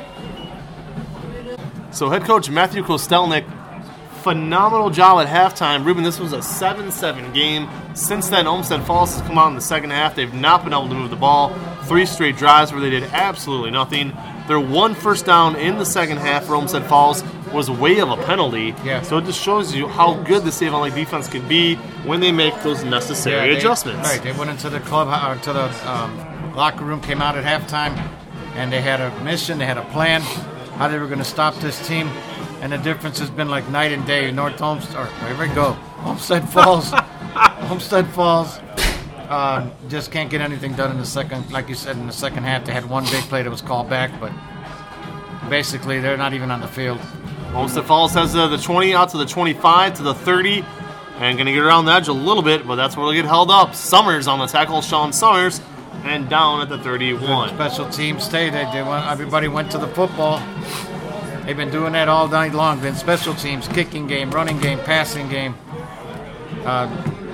So head coach Matthew Kostelnik, phenomenal job at halftime. Ruben, this was a seven seven game. Since then, Olmsted Falls has come out in the second half. They've not been able to move the ball. Three straight drives where they did absolutely nothing. Their one first down in the second half for Olmsted Falls was way of a penalty. Yeah. So it just shows you how good the Avon Lake defense can be when they make those necessary Yeah, they- adjustments. Right, they went into the club, uh, to the um, locker room, came out at halftime, and they had a mission, they had a plan, how they were going to stop this team, and the difference has been like night and day. North Olmsted, or wherever we go, Olmsted Falls, Olmsted Falls, uh, just can't get anything done in the second. Like you said, in the second half, they had one big play that was called back, but basically they're not even on the field. Olmsted Falls has uh, the twenty out to the twenty-five to the thirty. And going to get around the edge a little bit, but that's where they'll get held up. Summers on the tackle, Sean Summers, and down at the thirty-one. Special teams stay. They, they went, everybody went to the football. They've been doing that all night long. Been special teams, kicking game, running game, passing game. Uh,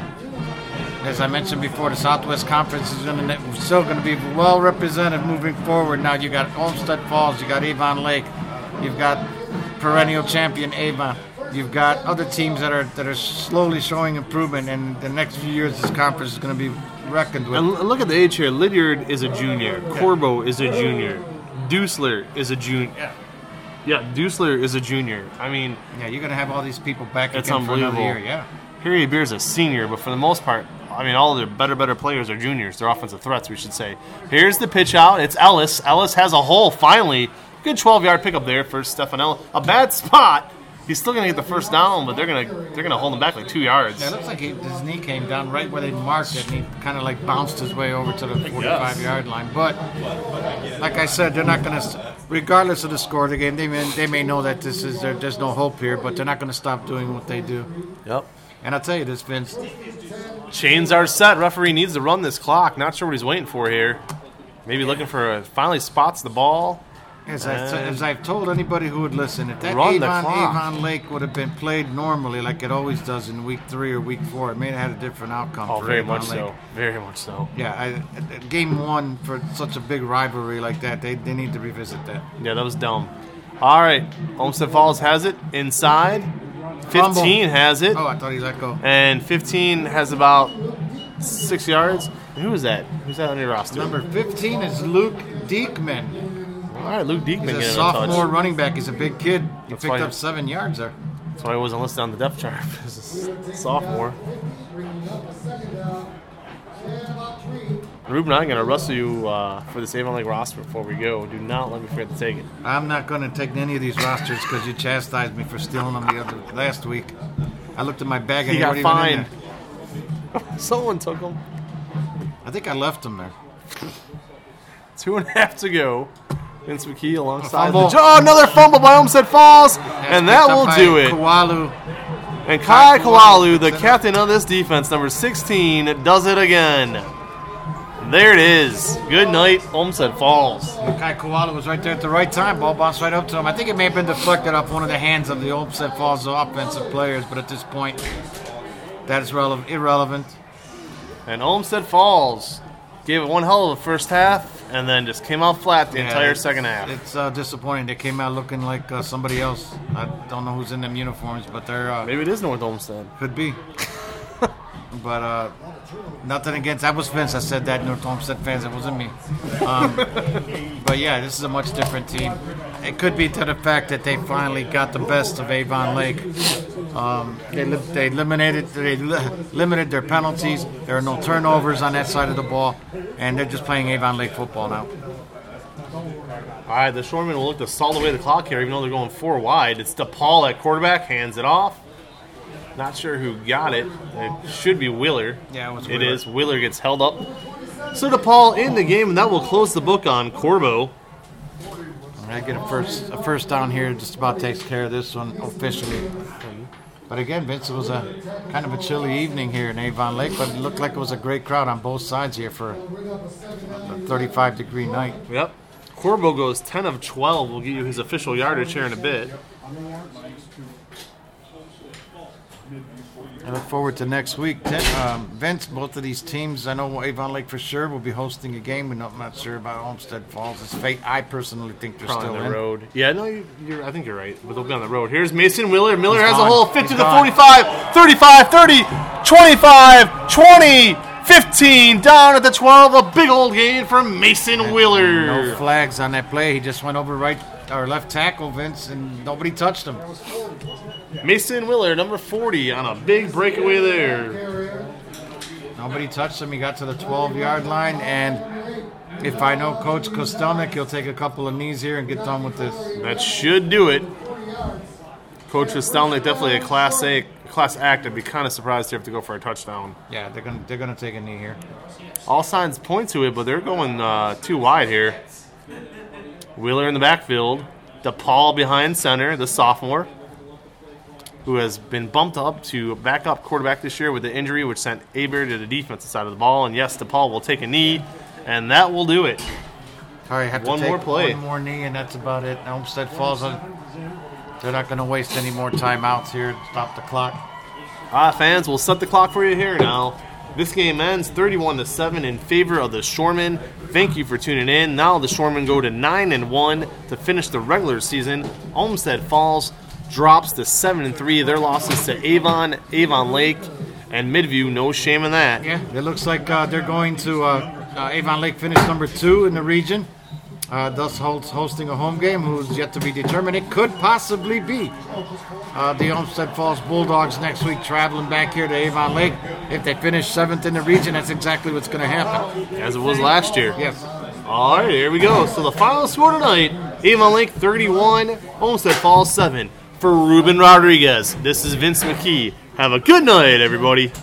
as I mentioned before, the Southwest Conference is gonna, still going to be well represented moving forward. Now you got Olmsted Falls, you got Avon Lake, you've got perennial champion Avon. You've got other teams that are that are slowly showing improvement, and the next few years this conference is going to be reckoned with. And l- look at the age here. Lydiard is a junior. Corbo is a junior. Dusler is a junior. Yeah. Yeah, Dusler is a junior. I mean, Yeah, you're going to have all these people back it's again for another unbelievable. year. Yeah. Harry Beer's a senior, but for the most part, I mean, all of their better, better players are juniors. They're offensive threats, we should say. Here's the pitch out. It's Ellis. Ellis has a hole, finally. Good twelve-yard pickup there for Stefan Ellis. A bad spot. He's still gonna get the first down, but they're gonna they're gonna hold him back like two yards. Yeah, it looks like he, his knee came down right where they marked it, and he kind of like bounced his way over to the forty-five-yard line. But like I said, they're not going to, regardless of the score of the game, they may, they may know that this is there, there's no hope here, but they're not going to stop doing what they do. Yep. And I'll tell you this, Vince. Chains are set. Referee needs to run this clock. Not sure what he's waiting for here. Maybe looking for a, finally spots the ball. As, I, as I've told anybody who would listen, if that Run the Avon, clock. Avon Lake would have been played normally like it always does in week three or week four, it may have had a different outcome. Oh, for very Avon much Lake. so. Very much so. Yeah, I, at game one for such a big rivalry like that, they, they need to revisit that. Yeah, that was dumb. All right, Olmsted Falls has it inside. Fumble. fifteen has it, Oh, I thought he let go. and fifteen has about six yards. Who is that? Who's that on your roster? Number fifteen is Luke Diekman. All right, Luke Diekman He's a getting a sophomore touch. running back. He's a big kid. He That's picked why- up seven yards there. That's why he wasn't listed on the depth chart. He's a sophomore. Ruben, I'm going to wrestle you uh, for this Avon Lake roster before we go. Do not let me forget to take it. I'm not going to take any of these rosters because you chastised me for stealing them the other last week. I looked at my bag and He they got weren't even in fined. there. Someone took him. I think I left them there. Two and a half to go. Vince McKee alongside Fumble. the... Oh, another fumble by Olmsted Falls. And that Picked up will by do it. Kawalu. And Kai Kai Kalalu, the Kalalu. captain of this defense, number sixteen, does it again. There it is. Good night, Olmsted Falls. Kai Kawalu was right there at the right time. Ball bounced right up to him. I think it may have been deflected off one of the hands of the Olmsted Falls offensive players, but at this point, that is rele- irrelevant. And Olmsted Falls gave it one hell of a first half and then just came out flat the Yeah, entire it's- second half. It's uh, disappointing. They came out looking like uh, somebody else. I don't know who's in them uniforms, but they're uh, Maybe it is North Olmsted. could be. But uh, nothing against. I was Vince. I said that North Olmsted fans. It wasn't me. Um, but yeah, this is a much different team. It could be to the fact that they finally got the best of Avon Lake. Um, they li- they eliminated they li- limited their penalties. There are no turnovers on that side of the ball, and they're just playing Avon Lake football now. All right, the Shoremen will look to stall away the clock here, even though they're going four wide. It's DePaul at quarterback, hands it off. Not sure who got it. It should be Wheeler. Yeah, it was It Wheeler. is. Wheeler gets held up. So DePaul in the game, and that will close the book on Corbo. I get a first, a first down here. Just about takes care of this one officially. But again, Vince, it was a kind of a chilly evening here in Avon Lake, but it looked like it was a great crowd on both sides here for a thirty-five degree night. Yep. Corbo goes ten of twelve. We'll get you his official yardage here in a bit. I look forward to next week. Ten, um, Vince, both of these teams, I know Avon Lake for sure will be hosting a game. We're not, I'm not sure about Olmsted Falls. It's fate. I personally think they're Probably still on the in. road. Yeah, no, you, you're, I think you're right. But they'll be on the road. Here's Mason Wheeler. Miller He's has gone. a hole. fifty He's to gone. forty-five, thirty-five, thirty, twenty-five, twenty, fifteen, down at the twelve. A big old gain from Mason Wheeler. No flags on that play. He just went over right or left tackle, Vince, and nobody touched him. Mason Wheeler, number forty, on a big breakaway there. Nobody touched him. He got to the twelve-yard line, and if I know Coach Kostelnik, he'll take a couple of knees here and get done with this. That should do it. Coach Kostelnik, definitely a Class A, Class Act. I'd be kind of surprised here if to go for a touchdown. Yeah, they're gonna they're gonna take a knee here. All signs point to it, but they're going uh, too wide here. Wheeler in the backfield. DePaul behind center, the sophomore, who has been bumped up to backup quarterback this year with the injury, which sent Aber to the defensive side of the ball. And yes, DePaul will take a knee, and that will do it. All right, have to One take more play. one more knee, and that's about it. Olmsted Falls, uh, they're not going to waste any more timeouts here. Stop the clock. Ah, fans, we'll set the clock for you here now. This game ends thirty-one to seven in favor of the Shoremen. Thank you for tuning in. Now the Shoremen go to nine and one to finish the regular season. Olmsted Falls drops to seven and three. Their losses to Avon, Avon Lake, and Midview. No shame in that. Yeah, it looks like uh, they're going to uh, uh, Avon Lake finish number two in the region. Uh, thus holds, hosting a home game who's yet to be determined. It could possibly be uh, the Olmsted Falls Bulldogs next week traveling back here to Avon Lake. If they finish seventh in the region, that's exactly what's going to happen. As it was last year. Yes. All right, here we go. So the final score tonight, Avon Lake thirty-one, Olmsted Falls seven. For Ruben Rodriguez, this is Vince McKee. Have a good night, everybody.